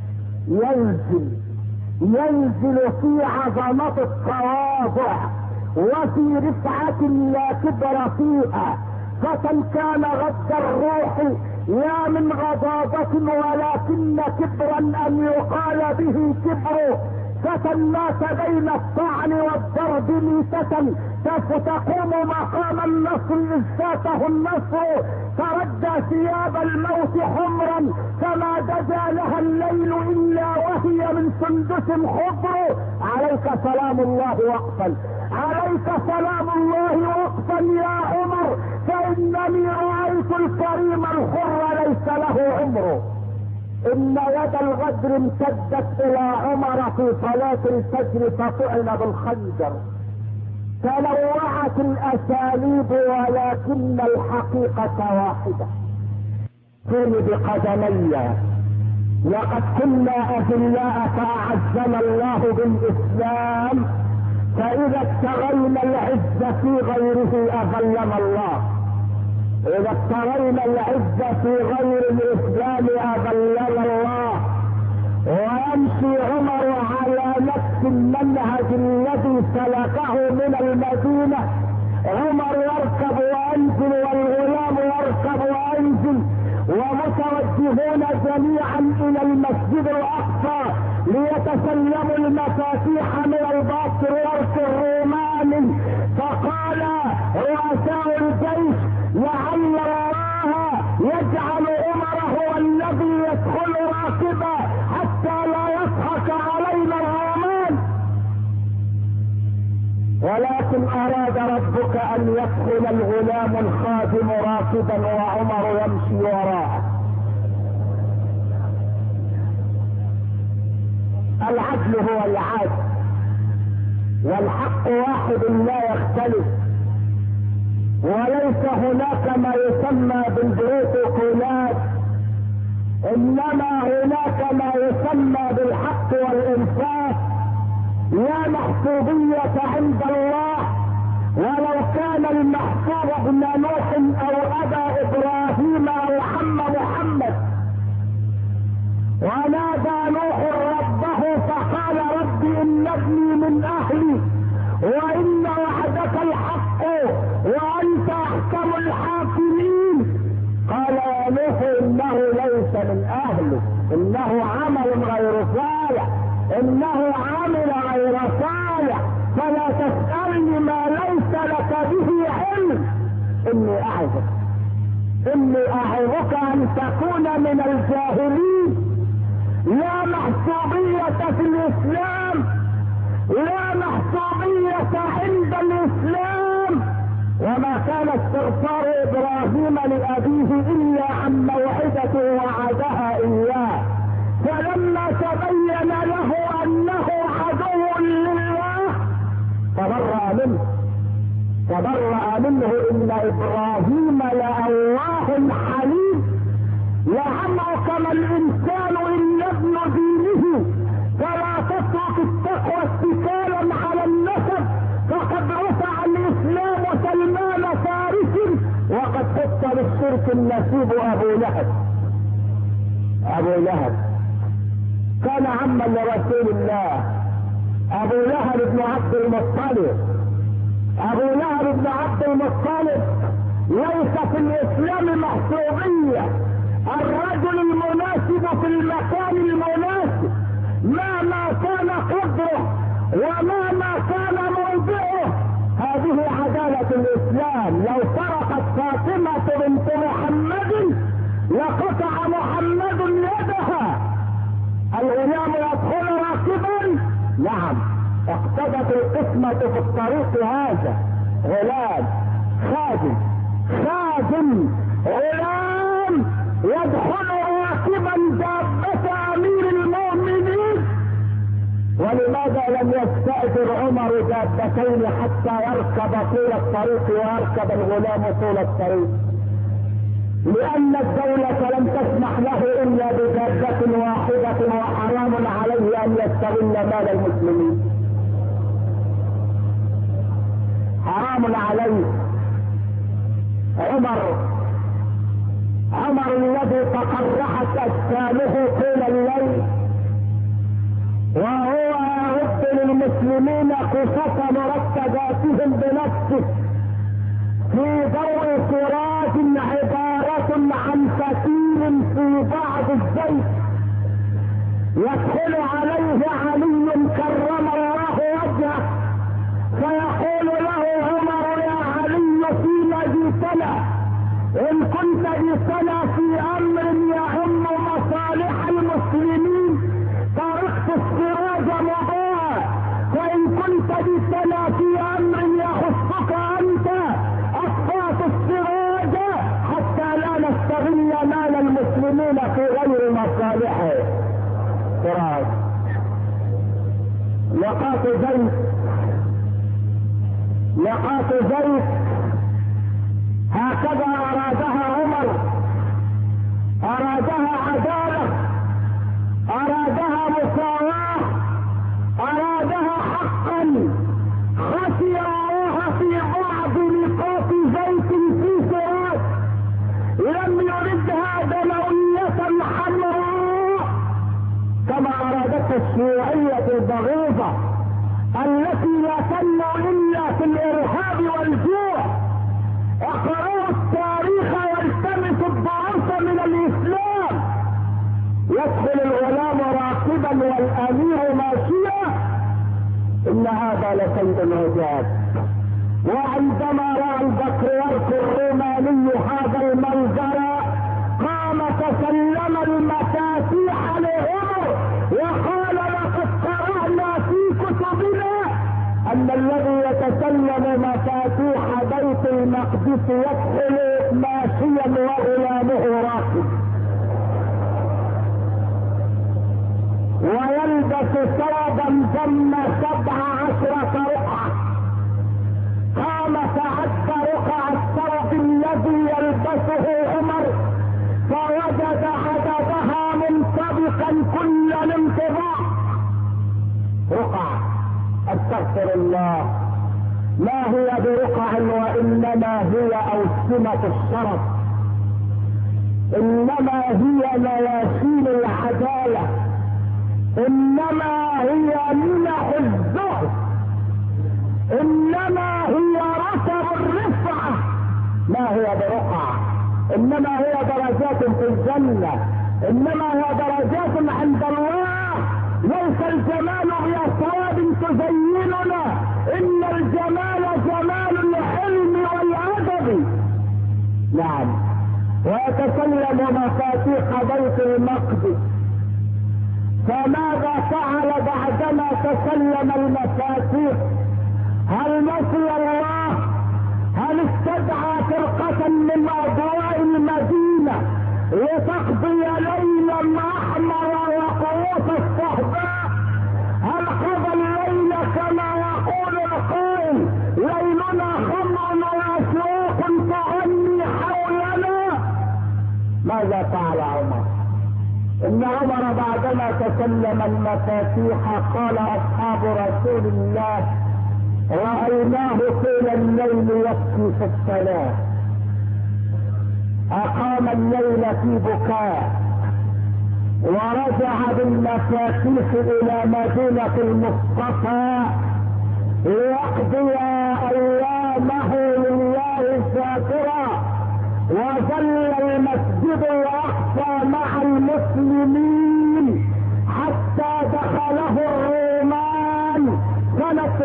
ينزل في عظمة التواضع وفي رفعة لا كبر فيها، فتى كان غد الروح لا من غضاضة ولكن كبرا ان يقال به كبر، فتى مات بين الطعن والضرب ميتة تقوم مقام النصر اذ فاته النصر، فردى ثياب الموت حمرا فما دجا لها الليل الا وهي من سندس خضر. عليك سلام الله وقفا، عليك سلام الله وقفا يا عمر، فانني رايت الكريم الحر ليس له عمر. ان يد الغدر امتدت الى عمر في صلاة الفجر فطعن بالخنجر، تنوعت الاساليب ولكن الحقيقة واحدة. كن بقدمي لقد كنا اذلاء فاعزنا الله بالاسلام، فاذا ابتغينا العز في غيره اذلنا الله، اذا ابتغينا العز في غير الاسلام اذلنا الله. ويمشي عمر على نفس المنهج الذي سلكه من المدينة، عمر يركب وينزل والغلام يركب وينزل، ومتوجهون جميعا الى المسجد الاقصى ليتسلموا المفاتيح من البطريرك الروماني. فقال رؤساء الجيش لعل الله يجعل عمر هو الذي يدخل راكبا حتى لا يضحك علينا الرومان، ولكن اراد ربك ان يدخل الغلام الخادم راكبا وعمر يمشي وراءه. العدل هو العدل، والحق واحد لا يختلف، وليس هناك ما يسمى بالبروتوكولات، انما هناك ما يسمى بالحق والانصاف. لا محسوبية عند الله، ولو كان المحسوب ابن نوح او ابا ابراهيم او عم محمد. ونادى نوح ربه فقال رب ان ابني من اهلي وان وعدك الحق وانت احكم الحاكمين. قال يا نوح انه ليس من اهله، انه عمل غير صالح، انه عمل غير صالح، فلا تسألني ما ليس لك به علم. اني اعظك ان تكون من الجاهلين. لا محسوبية في الاسلام، لا محسوبية عند الاسلام. وما كان استغفار ابراهيم لابيه الا عن موعدة وعدها اياه، فلما تبين له انه عدو لله تبرأ منه. ان ابراهيم لأواه حليم. لعمرك ما الانسان الا ابن دينه، فلا تترك التقوى اتكالا على النسب، فقد رفع الاسلام سلمان فارس وقد حط للشرك النسيب. ابو لهب كان عما لرسول الله. ابو لهب بن عبد المطلب ليس في الاسلام محسوبية. الرجل المناسب في المكان المناسب، ما كان قدره وما كان موضعه. هذه عدالة الاسلام. لو سرقت فاطمة بنت محمد لقطع محمد يدها. الغلام يدخل راكبا، نعم، اقتضت القسمة في الطريق. هذا غلام خادم غلام يدخل راكبا دابة امير المؤمنين. ولماذا لم يستأجر عمر دابتين حتى يركب طول الطريق ويركب الغلام طول الطريق؟ لان الدولة لم تسمح له الا بدابة واحدة، وحرام عليه ان يستغل مال المسلمين، حرام عليه. عمر الذي تقرحت اجسامه طول الليل وهو يرد للمسلمين قصص مرتباتهم بنفسه في ضوء سراج عن فتيل في بعض الزيت، يدخل عليه علي كرم الله وجهه فيقول له عمر: يا علي فيما جئتنا؟ ان كنت جئتنا في امر يهم مصالح المسلمين طرقت السراج مضاء، وان كنت جئتنا في امر يخصك انت اطفأت السراج حتى لا نستغل مال المسلمين في غير مصالحه. سراج لقاط زيت هكذا ارادها عمر، ارادها عدالة، ارادها مساواة، ارادها حقا. خشي الله في بعض نقاط زيت في سراج، لم يردها دموية حمراء كما ارادتها الشيوعية البغيضة التي لا تنمو الا في الارهاب والجوع. اقرأوا التاريخ والتمسوا الدروس من الاسلام. يدخل الغلام راكبا والامير ماشيا، ان هذا لشيء عجاب. وعندما راى البطريرك الروماني هذا المنظر قام تسلم المفاتيح لعمر وقال: لقد قرأنا في كتبنا ان الذي يتسلم مفاتيح بيت المقدس يدخل ماشيا وغلامه راكب، ويلبس ثوبا ضم 17 رقعة. قام فعد رقع الثوب الذي يلبسه عمر فوجد عددها منطبقا كل الانطباق. رقع، استغفر الله، ما هي برقع وانما هي اوسمة الشرف، انما هي مواسين العدالة، انما هي منح الزهد، انما هي رتب الرفعة. ما هي برقع، انما هي درجات في الجنة، انما هي درجات عند الله. ليس الجمال بأثواب تزيننا، ان الجمال جمال العلم والادب. نعم. ويتسلم مفاتيح بيت المقدس، فماذا فعل بعدما تسلم المفاتيح؟ هل نسي الله؟ هل استدعى فرقة من اضواء المدينة لتقضي ليلا احمر وقوس الصهباء؟ هل قضى الليل كما يقول القائل: ليلنا خمر واسواق تغني حولنا؟ ماذا فعل عمر؟ ان عمر بعدما تسلم المفاتيح قال اصحاب رسول الله: رأيناه طول الليل يبكي في الصلاة، اقام الليل في بكاء، ورجع بالمفاتيح الى مدينة المصطفى ليقضي ايامه لله شاكرا. وظل المسجد الاقصى مع المسلمين حتى دخله الرومان سنة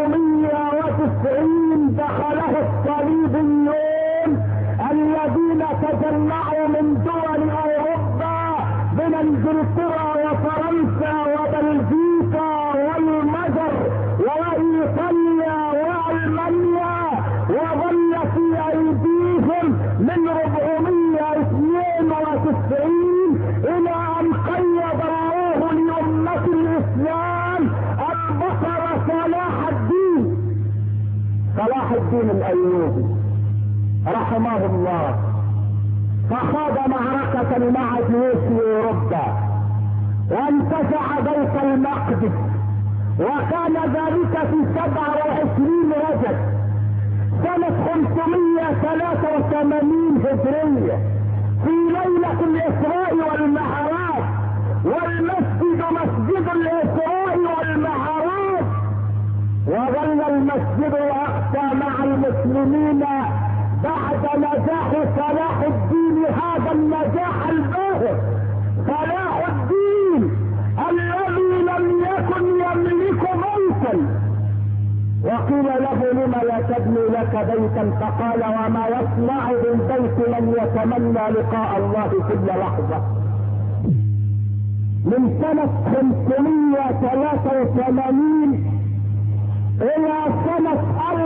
490. دخله الصليبيون الذين تجمعوا من دول اوروبا، من انجلترا وفرنسا وبلجيكا والمجر وايطاليا والمانيا، وظل في ايديهم من 492 الى ان قيض الله لامة الاسلام البصر صلاح الدين الايوبي رحمه الله، فخاض معركة مع جيوش اوروبا وانتزع بيت المقدس، وكان ذلك في 27 رجب سنة 583 هجرية في ليلة الاسراء والمعراج، والمسجد مسجد الاسراء والمعراج. وظل المسجد الاقصى مع المسلمين بعد نجاح صلاح الدين هذا سنبني لك بيتا. فقال وما يصنع بالبيت من يتمنى لقاء الله كل لحظة. من سنة 583 الى سنة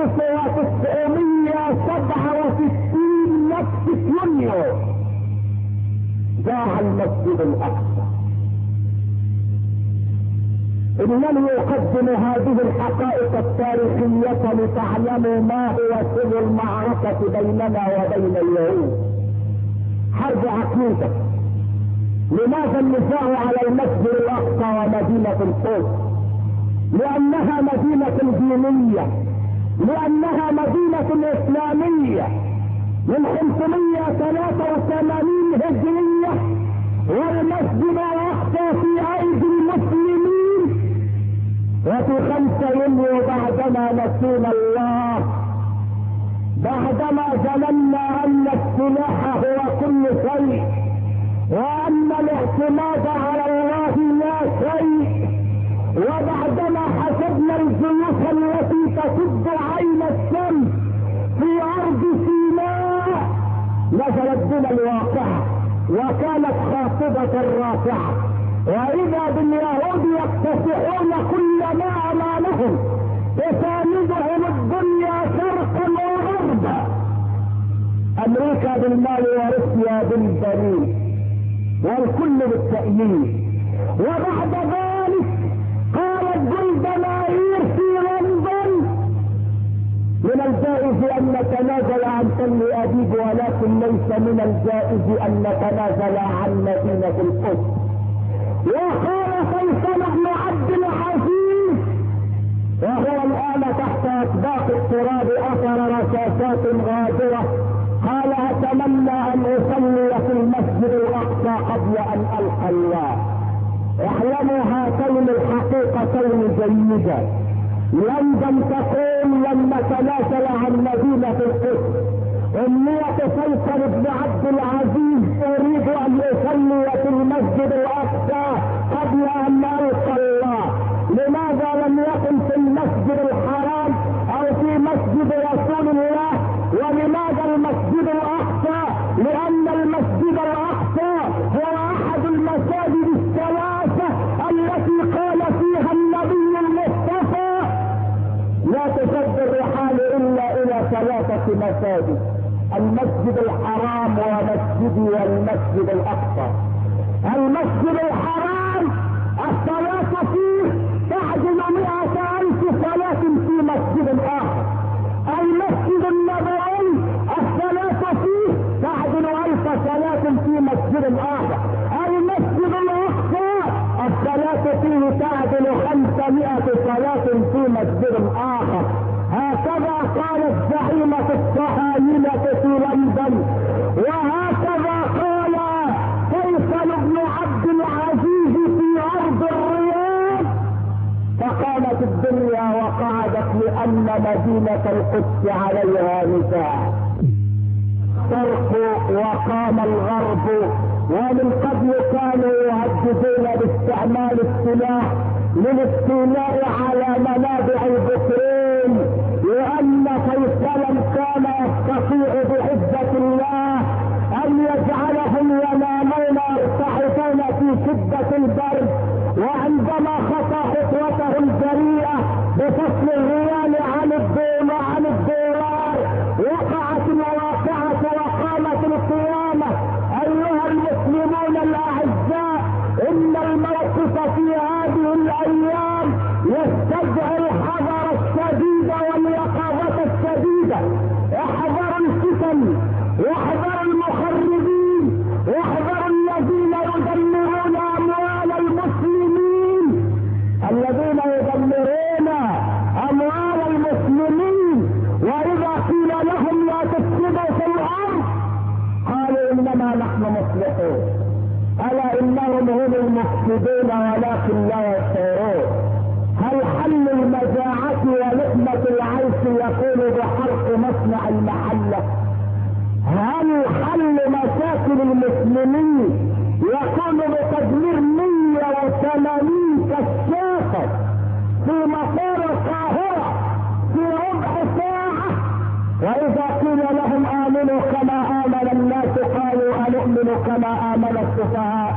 1967 نفس يونيو ضاع المسجد الاقصى. انني اقدم هذه الحقائق التاريخية لتعلموا ما هو سر المعركة بيننا وبين اليهود. حرب عقيدة. لماذا النزاع على المسجد الاقصى ومدينة القدس؟ لانها مدينة دينية، لانها مدينة اسلامية. من 583 هجرية والمسجد الاقصى في ايدي المسلمين، وفي 5 يونيو بعدما نسينا الله، بعدما ظننا ان السلاح هو كل شيء وان الاعتماد على الله لا شيء، وبعدما حسبنا الجيوش التي تسد عين الشمس في ارض سيناء، نزلت بنا الواقعة وكانت خافضة رافعة، واذا باليهود يكتسحون كل ما امامهم تساندهم الدنيا شرقا وغربا، امريكا بالمال وروسيا بالبنين والكل بالتأييد. وبعد ذلك قالت جولدمائر في لندن من الجائز ان نتنازل عن تل ابيب، ولكن ليس من الجائز ان نتنازل عن مدينة القدس. وقال فيصل بن عبد العزيز وهو الان تحت اطباق التراب اثر رشاشات غادرة، قال اتمنى ان اصلي في المسجد الاقصى قبل ان القى الله. اعلموا هاتين الحقيقتين جيدا. لندن تقول لن نتنازل عن مدينة القدس. امنية فيصل بن عبد العزيز اريد ان اصلي في المسجد الاقصى قبل ان القى الله. لماذا لم يكن في المسجد الحرام او في مسجد رسول الله؟ ولماذا المسجد الاقصى؟ لان المسجد الاقصى هو احد المساجد الثلاثة التي قال فيها النبي المصطفى لا تشد الرحال الا الى 3 مساجد: المسجد الحرام ومسجدي والمسجد الاقصى. المسجد الحرام الصلاة فيه تعدل 100,000 صلاة في مسجد اخر. المسجد النبوي الصلاة فيه تعدل 1000 صلاة في مسجد اخر. المسجد الاقصى الصلاة فيه تعدل 500 صلاة في مسجد اخر. هكذا قالت زعيمة الصهاينة في لندن، وهكذا قال فيصل بن عبد العزيز في ارض الرياض. فقامت الدنيا وقعدت لان مدينة القدس عليها نزاع. الشرق وقام الغرب، ومن قبل كانوا يهددون باستعمال السلاح للاستيلاء على منابع البترول، لان فيصلا كان يستطيع بعزة الله ان يجعلهم ينامون يرتحفون في شدة البرد. وعندما خطى خطوته الجريئة بفصل الريال عن الدولار وقعت الواقعة وقامت القيامة. ايها المسلمون الاعزاء، ان الموقف في هذه الايام يستدعي الحذر الشديد واليقظة الشديدة. احذروا الفتن، واحذروا المخربين، واحذروا الذين يدمرون اموال المسلمين، الذين يدمرون اموال المسلمين. واذا قيل لهم لا تفسدوا في الارض قالوا انما نحن مصلحون. الا انهم هم المفسدون ولكن لا يشعرون. هل حل المجاعة ولقمة العيش يكون بحرق مصنع المحلة؟ هل حل مشاكل المسلمين يكون بتدمير 180 كشافة في مطار القاهرة في ربع ساعة واذا قيل لهم امنوا كما امن الناس قالوا انؤمن كما امن السفهاء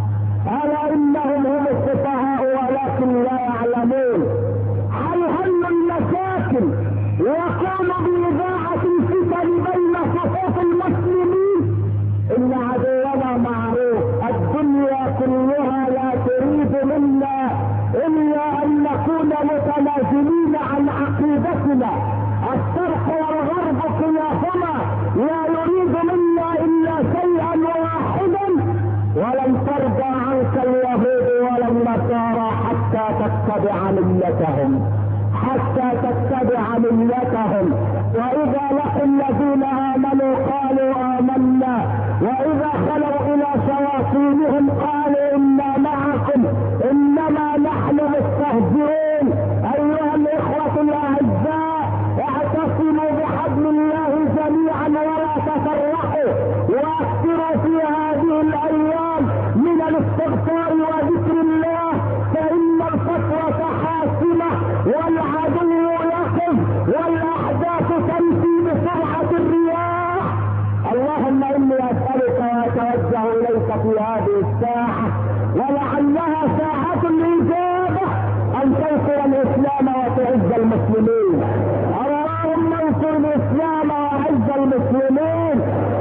الا انهم هم السفهاء ولكن لا يعلمون. هل المشاكل يقوم باذاعه الفتن بين صفوف المسلمين؟ ان عدونا معروف، الدنيا كلها لا تريد منا الا ان نكون متنازلين عن عقيدتنا. الشرق والغرب كلاهما لا يريد منا الا شيئا واحدا، ولن ترضى عنك اليهود ولا النصارى حتى تتبع ملتهم، حتى تتبع ملتهم. واذا لقوا الذين امنوا قالوا امنا، واذا خلوا الى شياطينهم قالوا انا معكم انما نحن مستهزئون. ايها الاخوه الاعزاء، اعتصموا بحبل الله جميعا ولا تفرقوا، واكثروا في هذه الايام من الاستغفار وذكر الله، فان الفتوى حاسمه والعدو يقف والاحداث تمشي بسرعه الرياح. اللهم اني اسالك واتوجه اليك في هذه الساعه ولعلها ساعه الاجابه ان تنصر الاسلام وتعز المسلمين. اللهم انصر الاسلام واعز المسلمين.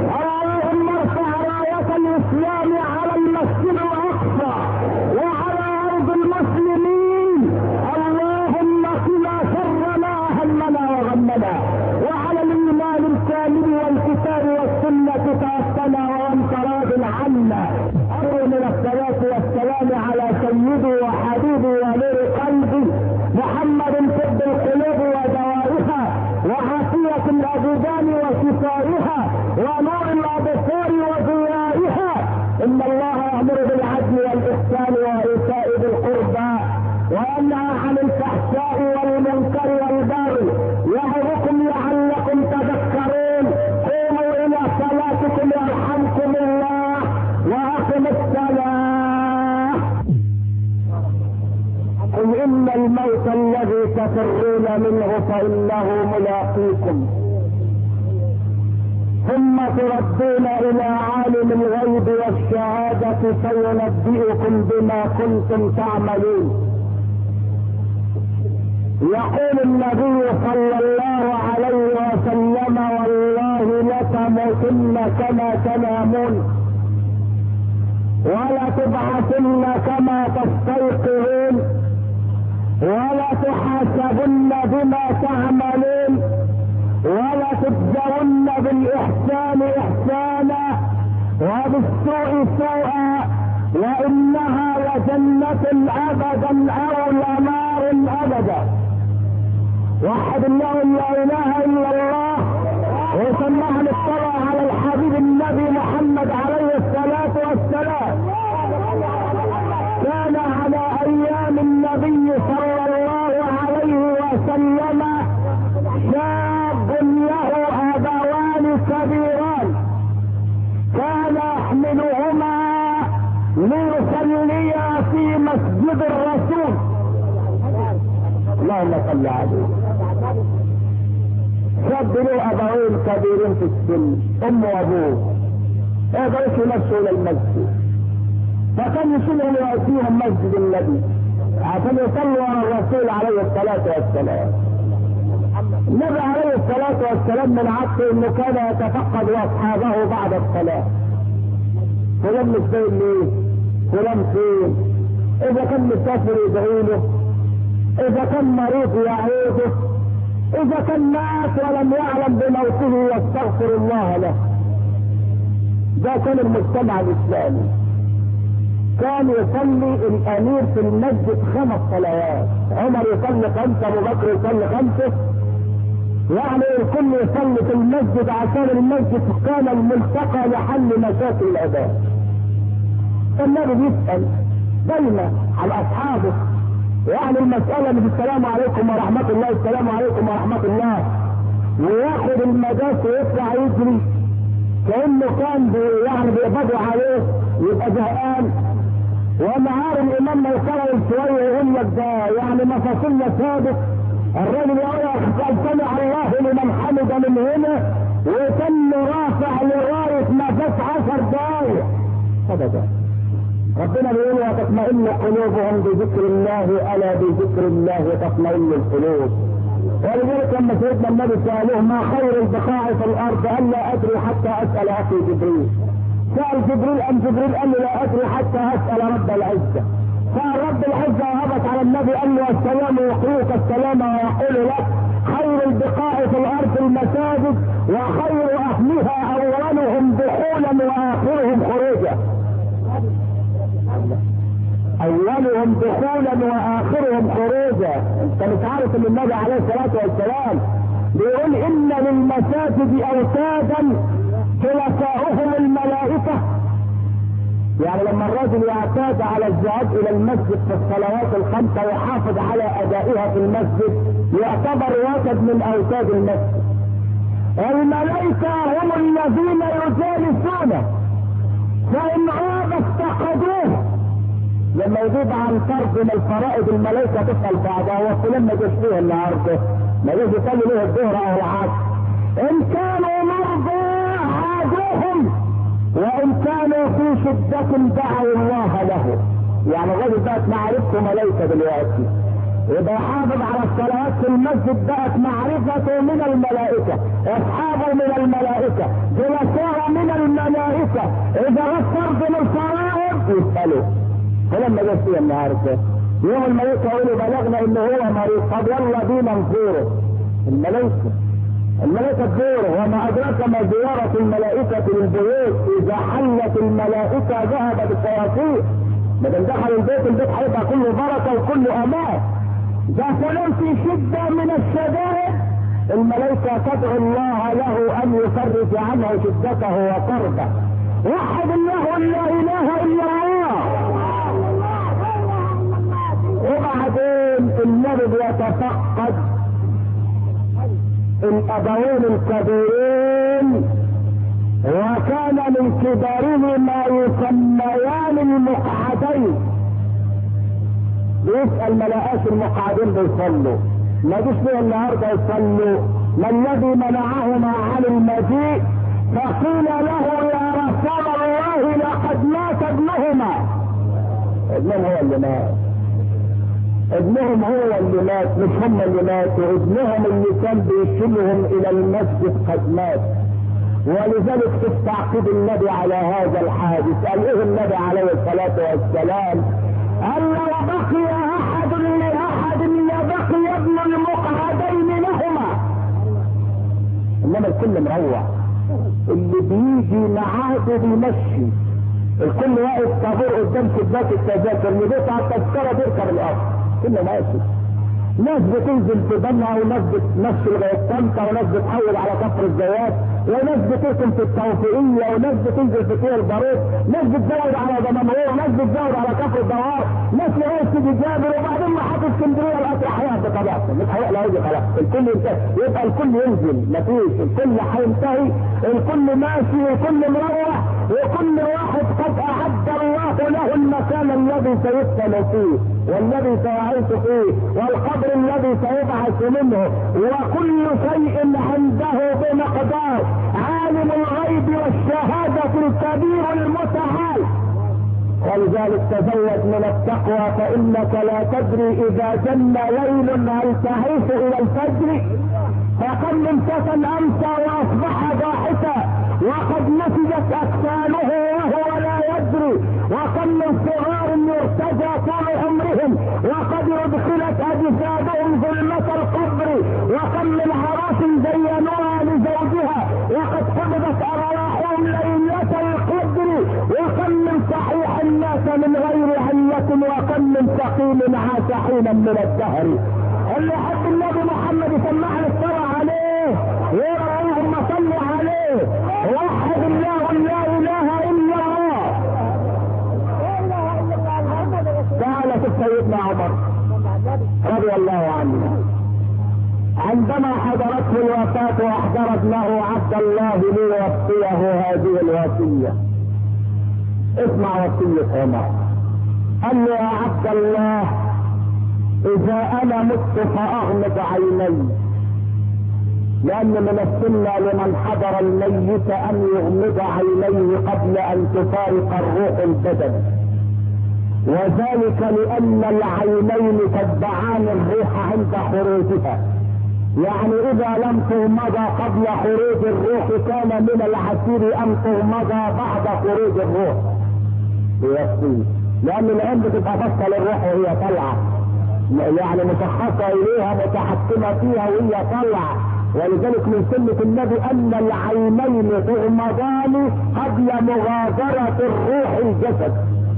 اللهم ارفع رايه الاسلام على المسجد الاقصى وعلى ارض المسلمين. اللهم قنا شر ما اهمنا وغمنا، وعلى الايمان الكامل والكتاب والسنه توفنا وانت راض عنا. امر من الصلاه والسلام على سيدي وحبيبي ونور قلبي محمد طب القلوب ودوائها وعافيه الابدان وشفائها ونور الابصار وضيائها. ان الله يامر بالعدل والاحسان وايتاء ذي القربى وينهى عن الفحشاء والمنكر والبغي يعظكم لعلكم تذكرون. قوموا الى صلاتكم يرحمكم الله واقم الصلاه. قل ان الموت الذي تفرون منه فانه ملاقيكم ثم تردون الى عالم الغيب والشهادة فينبئكم بما كنتم تعملون. يقول النبي صلى الله عليه وسلم والله لتموتن كما تنامون ولا تبعثن كما تستيقظون ولا تحاسبن بما تعملون ولا تجزون بالاحسان احسانا وبالسوء سوءا وانها لجنة ابدا او لنار ابدا. وحد الله لا اله الا الله وسمعنا الصلاة على الحبيب النبي محمد عليه الصلاة والسلام. كان على ايام النبي صلى الله عليه وسلم شاب له ابوان كبيران كان يحملهما ليصليا في مسجد الرسول. اللهم صل عليه. شاب له ابوين كبيرين في السن، امه وابوه، ما يقدرش يمشوا الى المسجد، فكان يشيلهم ويأتيهم مسجد النبي عشان يصلوا على الرسول عليه الصلاة والسلام. النبي عليه الصلاة والسلام من عادته انه كان يتفقد اصحابه بعد الصلاة. فلان مش باين ليه؟ فلان فين؟ اذا كان مسافر يدعي له، اذا كان مريض يعوده، اذا كان مات ولم يعلم بموته يستغفر الله له. ده كان المجتمع الاسلامي. كان يصلي الامير في المسجد 5 صلوات، عمر يصلي 5، ابو بكر يصلي 5، يعني الكل يصلي في المسجد عشان المسجد كان الملتقى لحل مشاكل العباد. النبي بيسأل دايما على اصحابه، يعني المسألة من السلام عليكم ورحمة الله، السلام عليكم ورحمة الله، وياخد المداس ويطلع يجري كأنه كان يعني بيقبضوا عليه يبقى زهقان. ونهار الامام ما يقرر شويه يقول لك ده يعني مفاصلنا ثابت الرجل يقول قد سمع الله لمن حمد من هنا وتم رافع لغايه ما فات 10 دقايق ابدا. ربنا بيقول وتطمئن قلوبهم بذكر الله، الا بذكر الله تطمئن القلوب. ولذلك لما سيدنا النبي سالوه ما خير البقاع في الارض قال لا ادري حتى اسال اخي جبريل. سال جبريل جبريل قال لا ادري حتى اسال رب العزه. سال رب العزه وهبط على النبي قال له السلام يقرئك السلام ويقول لك خير البقاع في الارض المساجد وخير اهلها اولهم دخولا واخرهم خروجا. اولهم دخولا واخرهم خروجا. انت مش عارف ان النبي عليه الصلاه والسلام بيقول ان للمساجد اوتادا جلساؤهم الملائكه. يعني لما الرجل يعتاد على الذهاب الى المسجد في الصلوات الخمسه ويحافظ على ادائها في المسجد يعتبر وتد من اوتاد المسجد. الملائكه هم الذين يجالسونه فان غاب افتقدوه. لما يجيب عن فرض من الفرائض الملائكه تسال بعضها وفلان ما جاش فيه النهارده، ما جاش يصلي له الظهر او العصر. ان كانوا مرضى عادوهم وان كانوا في شده دعوا الله له. يعني الراجل بقت معرفته ملائكه دلوقتي، يبقى يحافظ على الصلوات في المسجد بقت معرفته من الملائكه، اصحابه من الملائكه، جلساءه من الملائكه. اذا غاب فرض من الفرائض يسالوا فلما جاء فيه النهارده يوم الملائكه يقولوا بلغنا ان هو مريض، طب يلا بينا نزوره. الملائكه تزوره. وما ادراك ما زياره الملائكه للبيوت، اذا حلت الملائكه ذهبت الشياطين. ما دام دخل البيت هيبقى كله بركه وكله امان. ده فلان في شده من الشدائد، الملائكه تدعو الله له ان يفرج عنه شدته وكربه. وحد الله لا اله الا الله. وبعدين النبي بيتفقد الابوين الكبيرين وكان من كبارهما يسميان المقعدين. بيسأل ملائكة المقعدين بيصلوا ما جيش ليه النهارده يصلوا؟ ما الذي منعهما عن المجيء؟ فقيل له يا رسول الله لقد مات ابنهما. ابنهم هو اللي مات. ابنهم هو اللي مات، مش هم اللي ماتوا. ابنهم اللي كان بيشيلهم الى المسجد قد مات. ولذلك تستعقد النبي على هذا الحادث. قال ايه النبي عليه الصلاه والسلام؟ قال لو بقي احد لاحد لبقي ابن المقعدين لهما. انما الكل مروح، اللي بيجي معاده بيمشي، الكل واقف طابور قدام شباك التذاكر، اللي بيقطع التذكره بيركب الارض، كله ماشي. ناس بتنزل في بنها وناس بتمشي لغايه طنطا وناس بتحول على كفر الزيات وناس بتركن في التوفيقيه وناس بتنزل في كيل البارود، ناس بتزود على دمنهور وناس بتزود على كفر الدوار، ناس لغايه سيدي جابر، وبعدين محطه اسكندريه القطر حياه بطبيعته مش هيقلع يجي خلاص الكل ينتهي، يبقى الكل ينزل مفيش، الكل هينتهي، الكل ماشي والكل مروح وكل واحد قد اعد الله له المكان الذي سيدفن فيه والذي سيعيش فيه والقبر الذي سيبعث منه، وكل شيء عنده بمقدار. عالم الغيب والشهادة الكبير المتعال. ولذلك تزود من التقوى فإنك لا تدري إذا جن ليل هل تعيش إلى الفجر. فكم من فتى أمسى وأصبح ضاحكا وقد نسجت أكفانه وهو لا يدري، وكم من صغار يرتجى طول عمرهم وقد أدخلت أجسادهم ظلمة القبر، وكم من عروس زينوها لزوجها وقد قبضت أرواحهم ليلة القدر، وكم من صحيح مات من غير علة، وكم من سقيم عاش حينا من الدهر. اللي حب النبي محمد يسمعنا الصلاة عليه يا اللهم صل عليه. وحد الله لا اله الا الله. تعالى سيدنا عمر رضي الله عنه عندما حضرته الوفاة واحضرت له عبد الله ليوصيه هذه الوصية. اسمع وصية عمر. قال له يا عبد الله اذا انا مت فاغمض عيني، لان من السنة لمن حضر الميت ان يغمض عينيه قبل ان تفارق الروح البدن، وذلك لان العينين تتبعان الروح عند خروجها. يعني اذا لم تغمض قبل خروج الروح كان من العسير ان تغمض بعد خروج الروح بيصير، لان العين بتبقى باصه للروح وهي طالعه، يعني مشخصه اليها متحكمه فيها وهي طالعه، ولذلك من سنه النبي ان العينين تغمضان قبل مغادره الروح الجسد.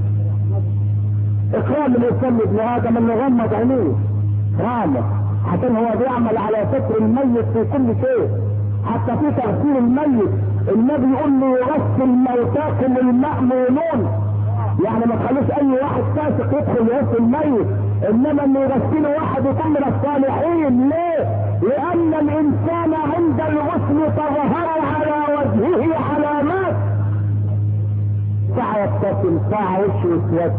اكرام الانسان ابن ادم انه غمض عينيه رامه، عشان هو بيعمل على ستر الميت في كل شيء، حتى في تغسيل الميت النبي يقول له يغسل موتاكم المأمونون، يعني ما تخلوش اي واحد فاسق يدخل يغسل الميت، انما اللي يغسله واحد يكون من الصالحين. ليه؟ لان الانسان عند الغسل تظهر على وجهه علامات، ساعة يبتسم، ساعة وشه يسود.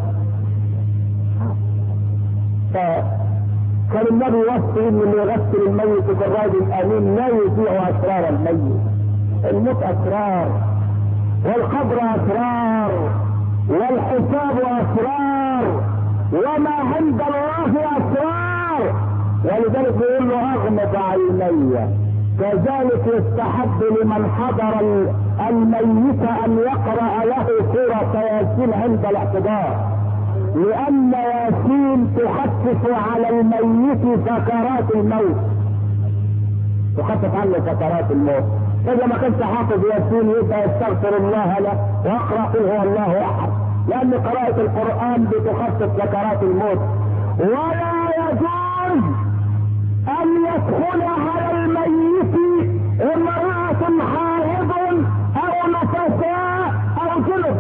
كان النبي يوصي ان اللي يغسل الميت بالراجل الامين لا يضيع اسرار الميت. الموت اسرار، والقبر اسرار، والحساب اسرار، وما عند الله اسرار، ولذلك بيقول له اغمض عيني. كذلك يستحب لمن حضر الميت ان يقرأ له سورة ياسين عند الاحتضار، لان ياسين تخفف على الميت سكرات الموت، تخفف عنه سكرات الموت. اذا ما كنت حافظ ياسين يبقى يستغفر الله له واقرأ قل هو الله احد، لان قراءة القرآن بتخفف سكرات الموت. ولا يجوز ان يدخل على الميت امرأة حائض او نفساء او جنب.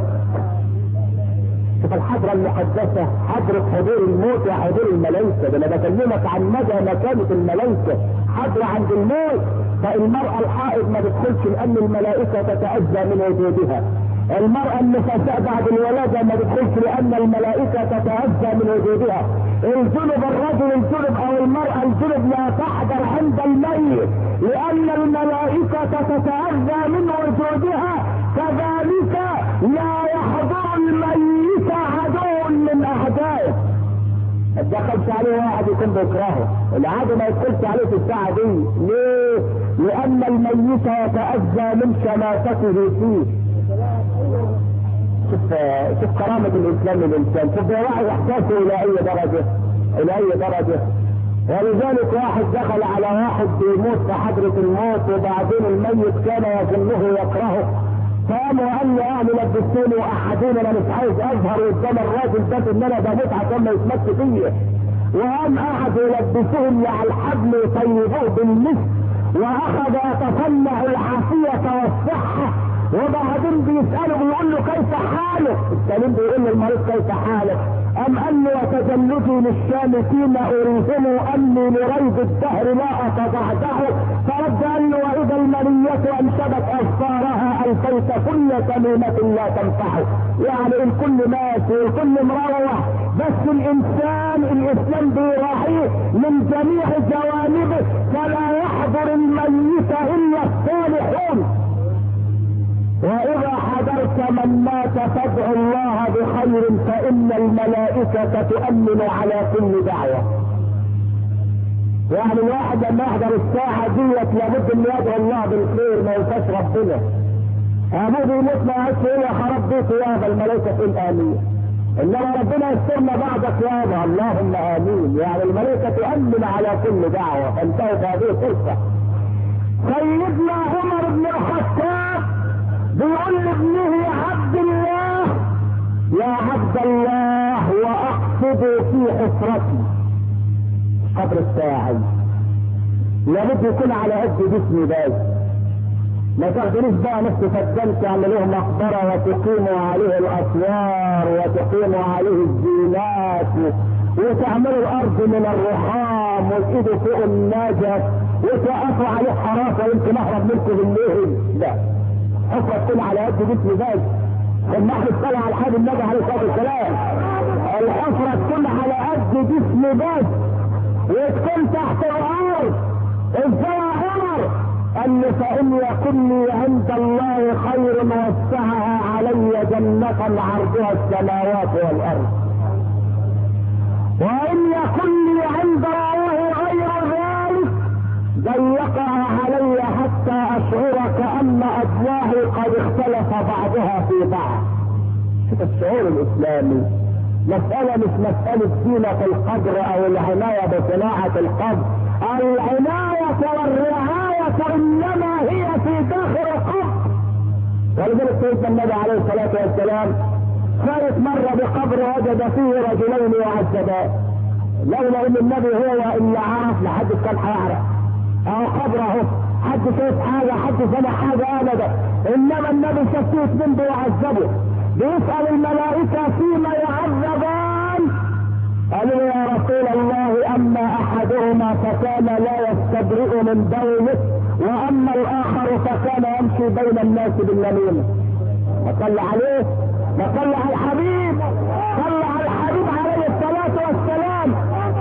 في الحضرة المقدسة حضرة حضور الموت وحضور الملائكة، ده انا بكلمك عن مدى مكانة الملائكة، حضرة عند الموت. فالمرأة الحائض ما بتدخلش لان الملائكة تتأذى من وجودها، المرأة النفساء بعد الولادة ما بتدخلش لان الملائكة تتأذى من وجودها، الجنب الرجل الجنب او المرأة الجنب لا تحضر عند الميت لان الملائكة تتأذى من وجودها، كذلك لا يحضر الميت عدو من اعدائه. ما تدخلش عليه واحد يكون بيكرهه، العدو ما يدخلش عليه في الساعة دي. ليه؟ لان الميت يتأذى من شماتته فيه. شوف كرامة الاسلام للانسان، شوف يراعي احساسه الى اي درجة، الى اي درجة. ولذلك واحد دخل على واحد بيموت في حضرة الموت، وبعدين الميت كان يظنه يكرهه، فقام وقال له اعمل لبسوني واحدين، انا مش عايز اظهر قدام الراجل ده ان انا بموت عشان ما يتمسك فيا. وقام قعد يلبسوهم على الحبل وطيبوه بالمسك، واخذ يتصنع العافية والصحة، وبعدين بيسأله بيقول له كيف حالك؟ السليم بيقول للمريض كيف حالك؟ ام قال له وتجلدي للشامتين اريهم اني لريب الدهر لا اتضعضع. فرد قال له واذا المنية انشدت اصفارها الفيت كل تميمة لا تنفع. يعني الكل ماشي والكل مروح، بس الانسان الاسلام بيراعيه من جميع جوانبه، فلا يحضر الميت الا الصالحون. واذا حضرت من مات فادعوا الله بخير فان الملائكة تؤمن على كل دعوة. يعني الواحد لما يحضر الساعة ديت لابد ان يدعو الله بالخير، ما ينساش ربنا. ابوه بيموت ما يعرفش ايه يا خراب بيته يابا، الملائكة تقول امين، انما ربنا يسترنا بعدك يابا اللهم امين. يعني الملائكة تؤمن على كل دعوة، فانتهت هذه الفرصة. سيدنا عمر بن الخطاب بيقول لابنه عبد الله يا عبد الله واقصد في حفرتي قبر الساعي، لابد يكون على قد جسمي باي، ما تاخدنيش بقى نفس فدان تعملوه مقبره وتقيموا عليه الاسوار وتقيموا عليه الزينات وتعملوا الارض من الرخام والايد فوق النجف وتوقفوا عليه حراسه يمكن اهرب منكم بالليل. لا، حفرة تكون على قد جسم باي. لما احنا نصلي على الحبيب النبي عليه الصلاه والسلام، الحفرة تكون على قد جسم باي. وتكون تحت الارض. ازاي يا عمر؟ قال لي فان يكن لي عند الله خير وسعها علي جنة عرضها السماوات والارض، وان يكن لي عند الله غير ذلك ضيقها علي حتى اشعر كأن اضلاعي قد اختلف بعضها في بعض. شوف الشعور الاسلامي، مسألة مش مسألة زينة القبر او العناية بصناعة القبر. العناية والرعاية انما هي في داخل القبر. ولذلك سيدنا النبي عليه الصلاة والسلام كانت مرة بقبر وجد فيه رجلين يعذبان، لولا ان النبي هو اللي عرف لحد كان هيعرف اهو قبره، حد شايف حاجة حد سمع حاجة ابدا، انما النبي شاف فيه اتنين بيعذبوا، بيسأل الملائكة فيما يعذبان، قالوا يا رسول الله اما احدهما فكان لا يستبرئ من بوله، واما الاخر فكان يمشي بين الناس بالنميمة. صلى عليه، صلى على الحبيب، صلى على الحبيب عليه الصلاة والسلام.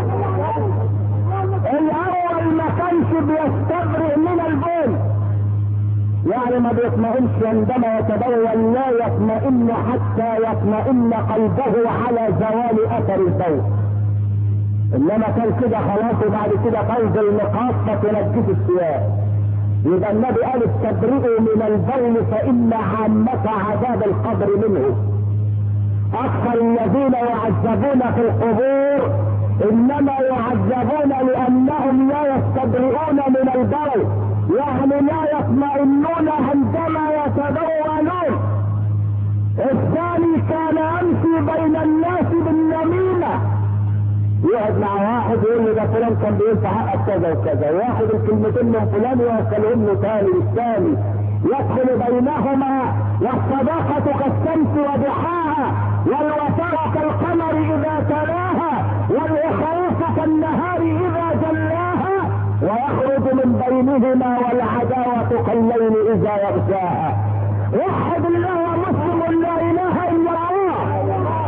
الاول ما كانش بيستبرئ من البول، يعني ما بيطمئنش عندما يتبول، لا يطمئن حتى يطمئن قلبه على زوال اثر البول، انما كان كده خلاص وبعد كده فوز النقاط فتنجس الثياب. يبقى النبي قال استبرئوا من البول فان عامة عذاب القبر منه. اكثر الذين يعذبون في القبور انما يعذبون لانهم لا يستبرئون من البول، يعني لا يطمئنون عندما يتبولون. الثاني كان يمشي بين الناس بالنميمة، يقعد مع واحد يقول له ده فلان كان بيقول في حقك كذا وكذا، واحد الكلمتين من فلان يوصلهم له تاني للثاني، يدخل بينهما والصداقة كالشمس وضحاها، والوفاء كالقمر اذا تلاها، والاخلاص كالنهار اذا جلاها، ويخرج من بينهما والعداوة كالليل اذا يغشاها. وحد الله مسلم لا اله الا الله.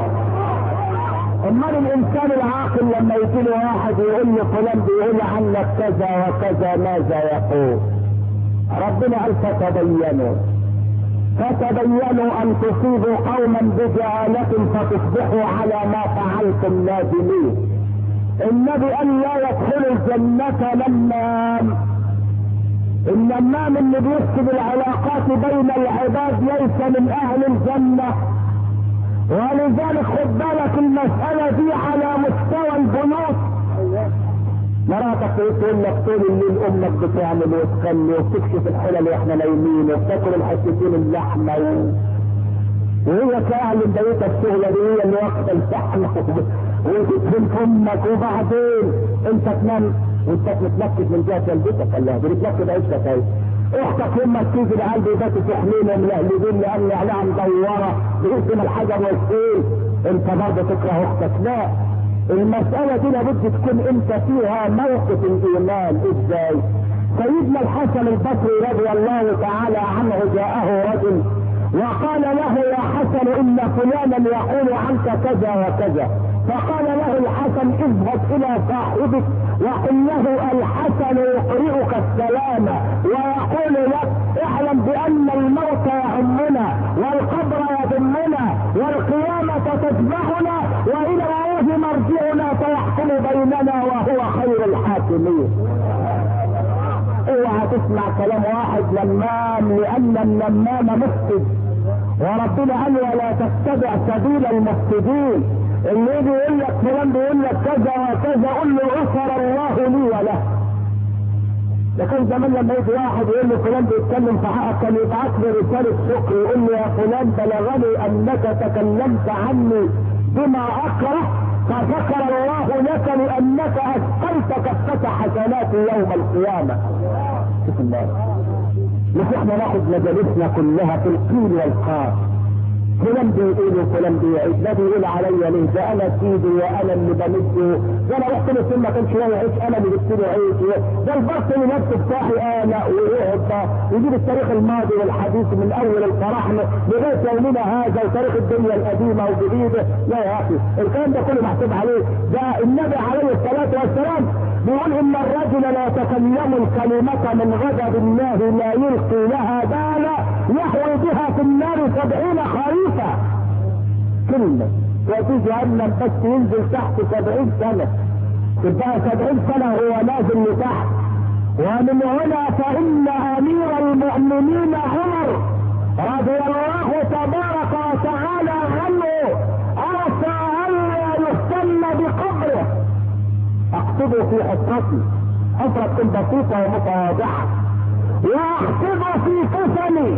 امال الانسان العاقل لما يجي له واحد يقول له فلان بيقول عنك كذا وكذا ماذا يقول؟ ربنا قال فتبينوا ان تصيبوا قوما بجهالة فتصبحوا على ما فعلتم نادمين. النبي قال لا يدخل الجنة نمام. النمام اللي بيفسد العلاقات بين العباد ليس من اهل الجنة. ولذلك خد بالك المسألة دي على مستوى البيوت. مراتك تقول لك طول الليل امك بتعمل وتخلي وبتكشف الحلل واحنا نايمين وبتاكل الحتتين اللحمه وهي تعلم بيتها الشغله دي هي اللي واخده اللحمه وتدفن امك، وبعدين انت تنام وانت متنكد من جهه والدتك. الله دي بتنكد عيشتك اهي. اختك امك تيجي العيال بيباتوا تحمينا ملهلبين لان عليها مدوره باسم الحجر والسيل، انت برضه تكره اختك. لا، المسألة دي لابد تكون انت فيها موقف الايمان. ازاي؟ سيدنا الحسن البصري رضي الله تعالى عنه جاءه رجل وقال له يا حسن ان فلانا يقول عنك كذا وكذا، فقال له الحسن اذهب الى صاحبك وقل له الحسن يقرئك السلام ويقول لك اعلم بان الموت يهمنا والقبر يهمنا والقيامة تتبعنا والى الله مرجعنا فيحكم بيننا وهو خير الحاكمين. اوعى تسمع كلام واحد نمام، لان النمام مفسد، وربنا قال ولا تتبع سبيل المفسدين. اللي يجي يقول لك فلان بيقول لك كذا وكذا قول له غفر الله لي وله. لكن زمان لما يجي واحد يقول له فلان بيتكلم في حقك كان يبعث لي رساله شكر يقول له يا فلان بلغني انك تكلمت عني بما اكره فذكر الله لك لانك اثقلت كفة حسنات يوم القيامة. شوف الله، مش احنا ناخد مجالسنا كلها في القيل والقال، فلان بيقول وفلان بيعيد، ده بيقول عليا ليه؟ ده انا سيدي وانا اللي بمده، ده انا رحت له فين ما كانش لاقي عيش انا اللي جبت له عيش، ده البرط اللي نفسه بتاعي انا، ويقعد يجيب التاريخ الماضي والحديث من اول الفراعنه لغايه يومنا هذا وتاريخ الدنيا القديمه والجديده. لا يا اخي، الكلام ده كله محسوب عليه. ده النبي عليه الصلاه والسلام بيقول ان الرجل لا يتكلم الكلمة من غضب الله لا يلقي لها بالا يحوي بها في النار 70 خريفا. كلمة وفي جهنم بس ينزل تحت 70 سنة، تبقى 70 سنة هو نازل لتحت. ومن هنا فإن أمير المؤمنين عمر رضي الله تبارك وتعالى عنه أرسى ألا يهتم بقبره. اقصده في حفرتي، حفرة تكون بسيطة ومتواضعة، واقصده في كفني،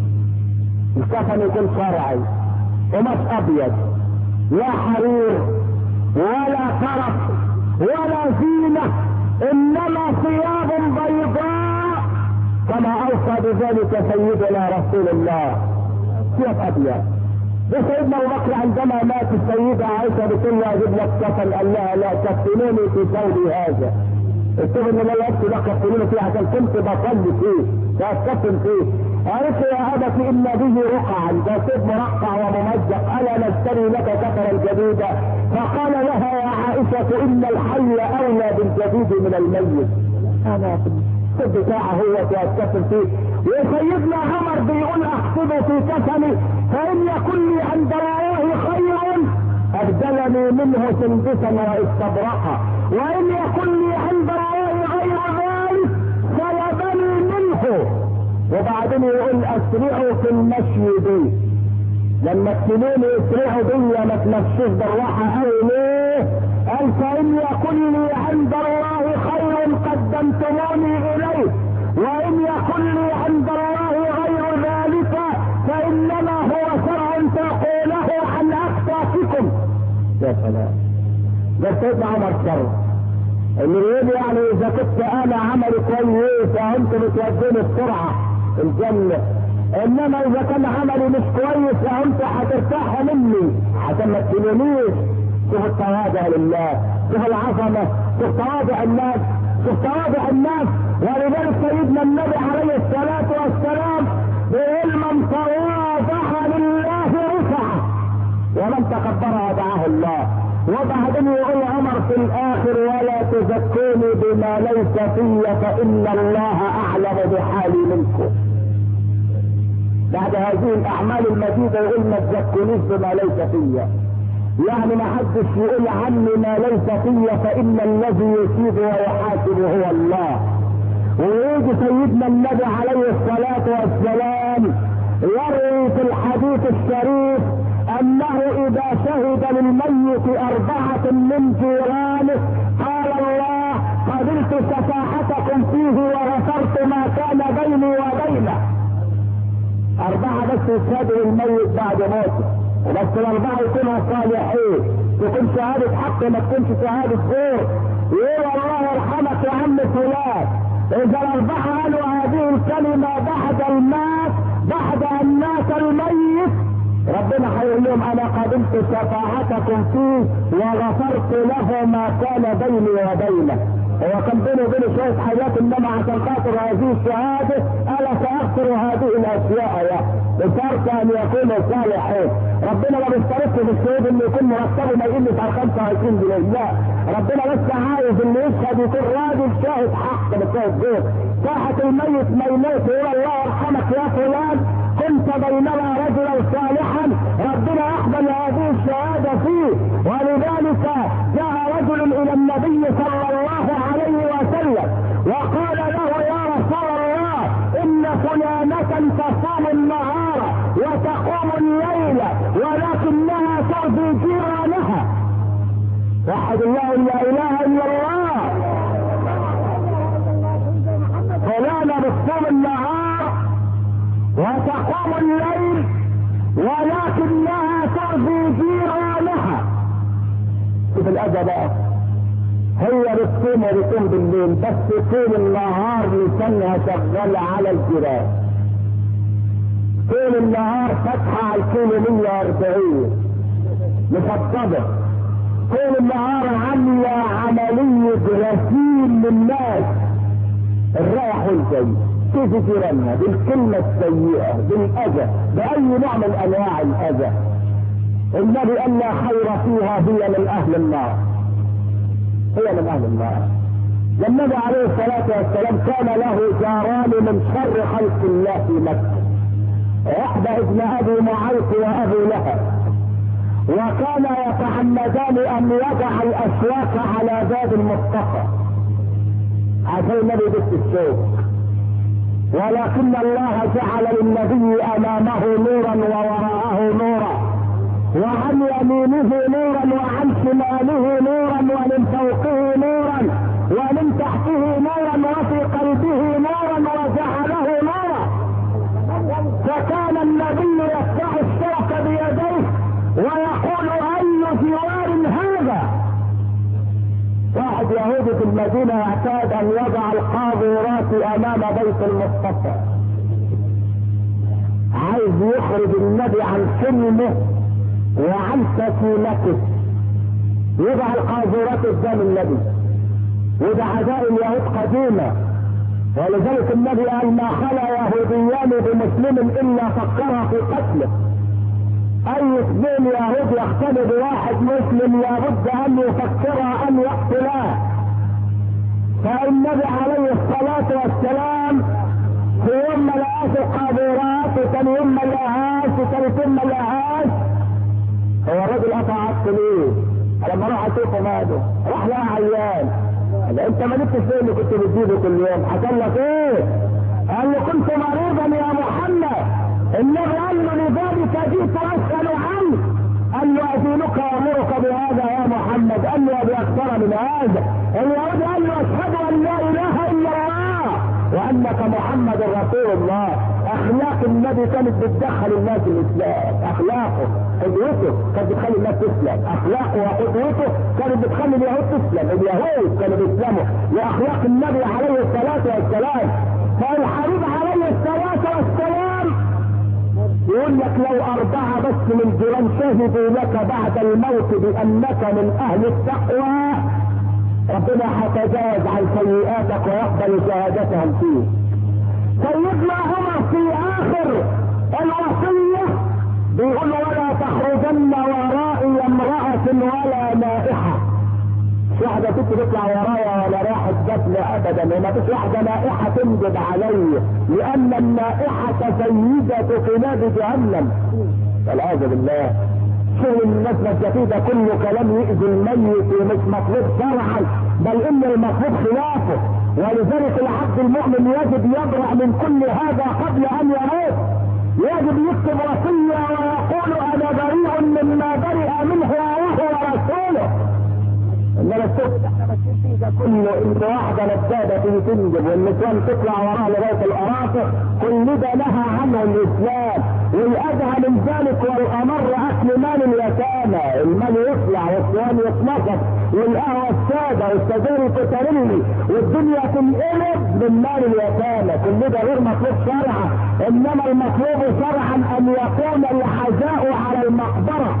الكفن يكون شرعي ومش ابيض لا حرير ولا طرف ولا زينة، انما ثياب بيضاء كما اوصى بذلك سيدنا رسول الله، ثياب ابيض. وسيدنا ابو بكر عندما مات السيدة عائشة بتقول له اجيب لك كفن، قال لها لا كفنوني في ثوبي هذا. الثوب اللي لا يبكي لا كفنوني فيه عشان كنت بصلي فيه فاتكفن فيه. قالت يا ابت ان به رقعا، ده ثوب مرقع وممزق، الا نشتري لك كفنا جديدا؟ فقال لها يا عائشة ان الحي اولى بالجديد من الميت. انا الثوب بتاعه هو واتكفن فيه. وسيدنا عمر بيقول اقصده في كفني فان يكن لي عند الله خير ابدلني منه سندسا واستبرقا، وان يكن لي عند الله غير ذلك سلبني منه. وبعدين يقول اسرعوا في المشي بي، لما تكونوا اسرعوا بي ما تمشوش بالراحه قوي ليه؟ قال فان يكن لي عند الله خير قدمتموني اليه، وان يكن لي عند الله غير ذلك فانما هو شرع تقوله عن اكتافكم. يا سلام، ده سيدنا عمر شر اللي يقول يعني اذا كنت انا عملي كويس فانتم بتودوني بسرعه الجنه، انما اذا كان عملي مش كويس فانتم هترتاحوا مني عشان ما تكونونيش. شوف التواضع لله، شوف العظمه، شوف تواضع الناس، شوف تواضع الناس. ولذلك سيدنا النبي عليه الصلاه والسلام بيقول من تواضع لله رفعه ومن تكبر وضعه الله. وبعدين يقول عمر في الاخر ولا تزكوني بما ليس في فان الله اعلم بحالي منكم. بعد هذه الاعمال المجيدة يقول ما تزكونيش بما ليس في، يعني ما حدش يقول عني ما ليس في فان الذي يصيب ويحاسب هو الله. ويجي سيدنا النبي عليه الصلاة والسلام يروي في الحديث الشريف انه اذا شهد للميت 4 من جيرانه قال الله قبلت شفاعتكم فيه وغفرت ما كان بيني وبينه. 4 بس يشهدوا للميت بعد موته، وبس ال4 يكونوا صالحين، تكون شهادة حق ما تكونش شهادة زور. يقول الله يرحمك يا عم فلان، اذا ال4 قالوا هذه الكلمة بعد المات بعد ان مات الميت ربنا هيقول لهم انا قبلت شفاعتكم فيه وغفرت له ما كان بيني وبينه. هو كان بيني وبينه شويه حاجات، انما عشان خاطر هذه الشهاده الا ساغفر هذه الاشياء بشرط ان يكونوا صالحين. ربنا ما بيشترطش في الشهود انه يكون مرتبه ما يقلش عن 25 جنيه، لا، ربنا بس عايز اللي يشهد يكون راجل شاهد حق مش شاهد زور. ساحه الميت ما يموت يقول الله يرحمك يا فلان كنت بيننا رجلا صالحا، ربنا يقبل هذه الشهادة فيه. ولذلك جاء رجل الى النبي صلى الله عليه وسلم وقال له يا رسول الله ان فلانة تصوم النهار وتقوم الليل ولكنها تؤذي جيرانها. وحد الله لا اله الا الله. فلانة بتصوم النهار وتقوم الليل ولكنها تؤذي جيرانها. شوف الاذى بقى، هي بتصوم وبتصوم بالليل بس طول النهار لسانها شغالة على الجيران، طول النهار فاتحة على الكيلو 140 مفضلة، طول النهار عاملة عملية غسيل للناس الرايح والجاي، كيف جيرانها بالكلمة السيئة بالاذى باي نوع من انواع الاذى. النبي قال لا خير فيها، هي من اهل النار، هي من اهل النار. النبي عليه الصلاة والسلام كان له جاران من شر خلق الله في مكة، عقبة ابن ابي معيط وابو لهب، وكان يتعمدان ان يضع الاسواق على باب المصطفى عشان النبي يدس الشوك، ولكن الله جعل للنبي امامه نورا ووراءه نورا، وعن يمينه نورا وعن شماله نورا ومن فوقه نورا ومن تحته نورا وفي قلبه نورا وجعله نورا. فكان النبي يفتح الشوك بيديه ويقول اي جوار هذا. واحد يهودي في المدينة يعتاد ان يضع القاذورات امام بيت المصطفى، عايز يخرج النبي عن سلمه وعن سكينته، يضع القاذورات قدام النبي، وده عداء اليهود قديمة، ولذلك النبي قال ما خلا يهوديان بمسلم الا فكر في قتله. اي اثنين يهود يقتل بواحد مسلم لابد ان يفكر ان يقتلاه. فالنبي عليه الصلاة والسلام في يوم ما لقاش القاذورات وثاني يوم ما لقاهاش وثالث يوم ما لقاهاش، هو الراجل قطع عطل ليه؟ لما راح اشوفه ماله راح لقى عيان. قال انت ما جبتش ليه اللي كنت بتجيبه كل يوم؟ حصل لك ايه؟ قال له كنت مريضا يا محمد. النبي قال له لذلك جئت اسال عنك. قال له ادينك وامرك بهذا يا محمد. قال له باكثر من هذا. اليهود قال له اشهد ان لا اله الا الله وانك محمد رسول الله. اخلاق النبي كانت بتدخل الناس الاسلام، اخلاقه قدوته كانت بتخلي الناس تسلم، اخلاقه وقدوته كانت بتخلي اليهود تسلم، اليهود كانوا بيسلموا لاخلاق النبي عليه الصلاه والسلام. فالحبيب عليه الصلاه والسلام يقول لك لو 4 بس من جيران شهدوا لك بعد الموت بانك من اهل التقوى ربنا هيتجاوز عن سيئاتك ويقبل شهادتهم فيه. سيدنا عمر في اخر الوصيه بيقول ولا تخرجن ورائي امراه ولا نائحه. مش واحده ست تطلع ورايا ولا راحت جبل ابدا، وما فيش واحده نائحه تنجب علي، لان النائحه سيده كلاب جهنم والعياذ بالله. شغل الناس مجدي ده كله كلام يؤذي الميت ومش مطلوب شرعا، بل ان المطلوب خلافه. ولذلك العبد المؤمن يجب يبرأ من كل هذا قبل ان يموت، يجب يكتب وصية ويقول انا بريء مما برئ منه الله ورسوله. انما الست احنا ماشيين فيه ده كله ان واحده نجاده تيجي تنجب والنسوان تطلع وراها لغايه الارافق، كل ده نهى عنه الاسلام. والادهى من ذلك والامر اكل مال اليتامى، المال يطلع والصوان يتنصف والقهوه الساده والسجاير تترمي والدنيا تنقلب من مال اليتامى، كل ده غير مطلوب شرعا. انما المطلوب شرعا ان يكون الحذاء على المقبره.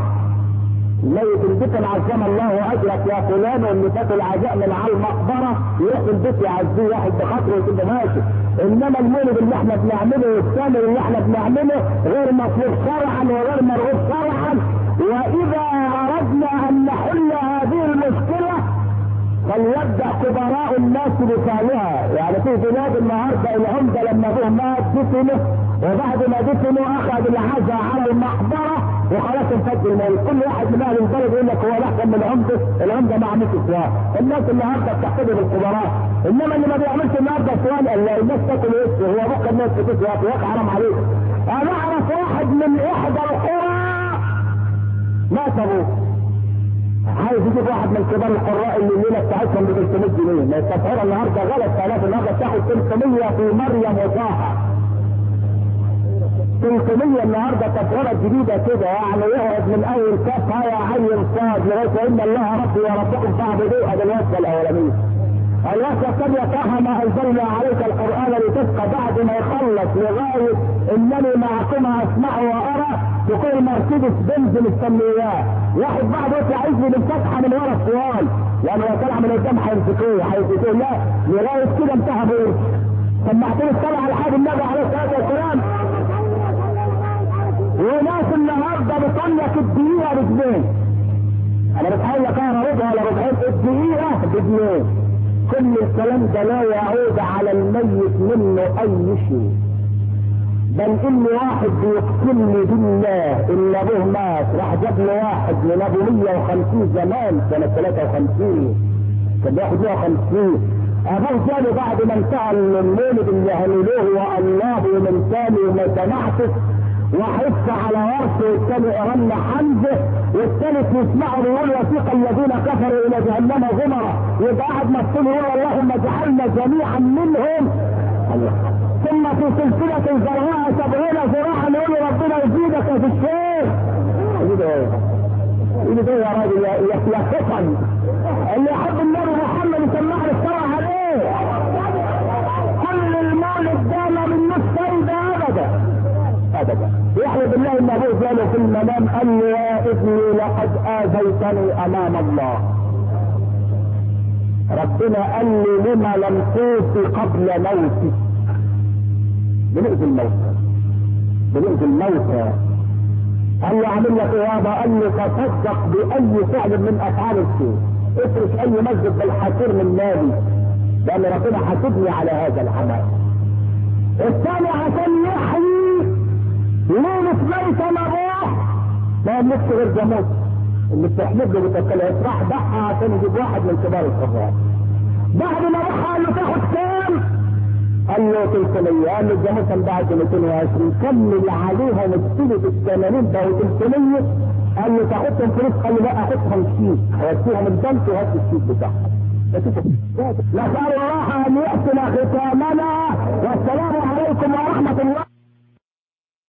ميت البيت عزم الله اجرك يا فلان، واللي فات العزاء من على المقبره يروح البيت يعزيه واحد بخاطره ويكون ماشي. انما المولد اللي احنا بنعمله والثامر اللي احنا بنعمله غير مطلوب شرعا وغير مرغوب شرعا. واذا اردنا ان نحل هذه المشكله فليبدا كبراء الناس بفعلها. يعني في بلاد النهارده العمده لما ابوه مات دفنه، وبعد ما دفنوا اخذ العزاء على المقبره وخلاص انفض الموت. كل واحد من اهل البلد يقول لك هو احسن من العمده ما عملش سواء. الناس النهارده بتقتدي بالكبراء، انما اللي ما بيعملش النهارده سواء الا الناس تاكل ايه؟ هو بكره الناس بتسوى يا اخي حرام عليك. انا اعرف واحد من احدى القرى مات ابوه، عايز يجيب واحد من كبار القراء اللي الليله بتاعتهم ب 300 جنيه، ما التسعيره النهارده غلط. ثلاثه النهارده بتاخد 300 في مريم وطه، 300 النهارده تسعيره جديده كده، يعني يقعد من اول كاف يا عين صاد لغايه ان الله ربي وربكم فاعبدوه. هذا الوصفه الاولانيه. الوصفه الثانيه طه ما انزلنا عليك القران لتشقى، بعد ما يخلص لغايه انني معكما اسمع وارى تكون مرسيدس بنز مستنياه. واحد بعد يطلع عايز من فتحه من ورا السؤال، يعني لو طلع من قدام هيمسكوه لا، لغايه كده انتهى بيه. سمعتني الصلاه على حاجه النبي عليه الصلاه والسلام. وناس النهارده بتقول لك الدقيقه بجنيه. انا بتحاول لك اقرا ربع ولا ربعين، الدقيقه بجنيه. كل الكلام ده لا يعود على الميت منه اي شيء، بل ان واحد بيقسم لي بالله ان ابوه مات، راح جاب له واحد من ابو 150 زمان سنه 53 كان بياخد 150. ابوه جاله بعد ما انتهى المولد اللي هللوه والله من ثاني وما سمعته، وحس على ورثه، والثاني رن حمزه، والثالث يسمعه بيقول وثيق الذين كفروا الى جهنم زمرا، يبقى قاعد مسؤول يقول اللهم اجعلنا جميعا منهم. ثم في سلسله زرعها 70 ذراعا يقول ربنا يزيدك في الشيخ. يقول ده يا راجل يا فطن اللي يحب النبي محمد يسمعنا الصلاه عليه. كل المولد ده ما منوش فايده ابدا. يحلف بالله ان ابوه جاله في المنام قال له يا ابني لقد اذيتني امام الله. ربنا قال لي لما لم توصي قبل موتي. بنؤذي الموتى. قال له اعمل لك ايه يابا؟ قال له تصدق باي فعل من افعال الخير، اترك اي مسجد بالحصير من مالي، لان ربنا حاسبني على هذا العمل. الثاني عشان يحيي ليلة ميت ابوه ما يملكش غير جاموس اللي بتحمد له بتاكلها، راح ضحى عشان يجيب واحد من كبار القضاء. بعد ما ضحى قال له تاخد كام؟ قال له 300. قال له الجاموس انباعت 220، كمل عليهم السنة ال80 بقوا 300. قال له تاخدهم فلوس؟ قال له لا اخدهم شيك، هوديهم البنك وهات الشيك بتاعهم. نسأل الله ان يحسن ختامنا، والسلام عليكم ورحمة الله.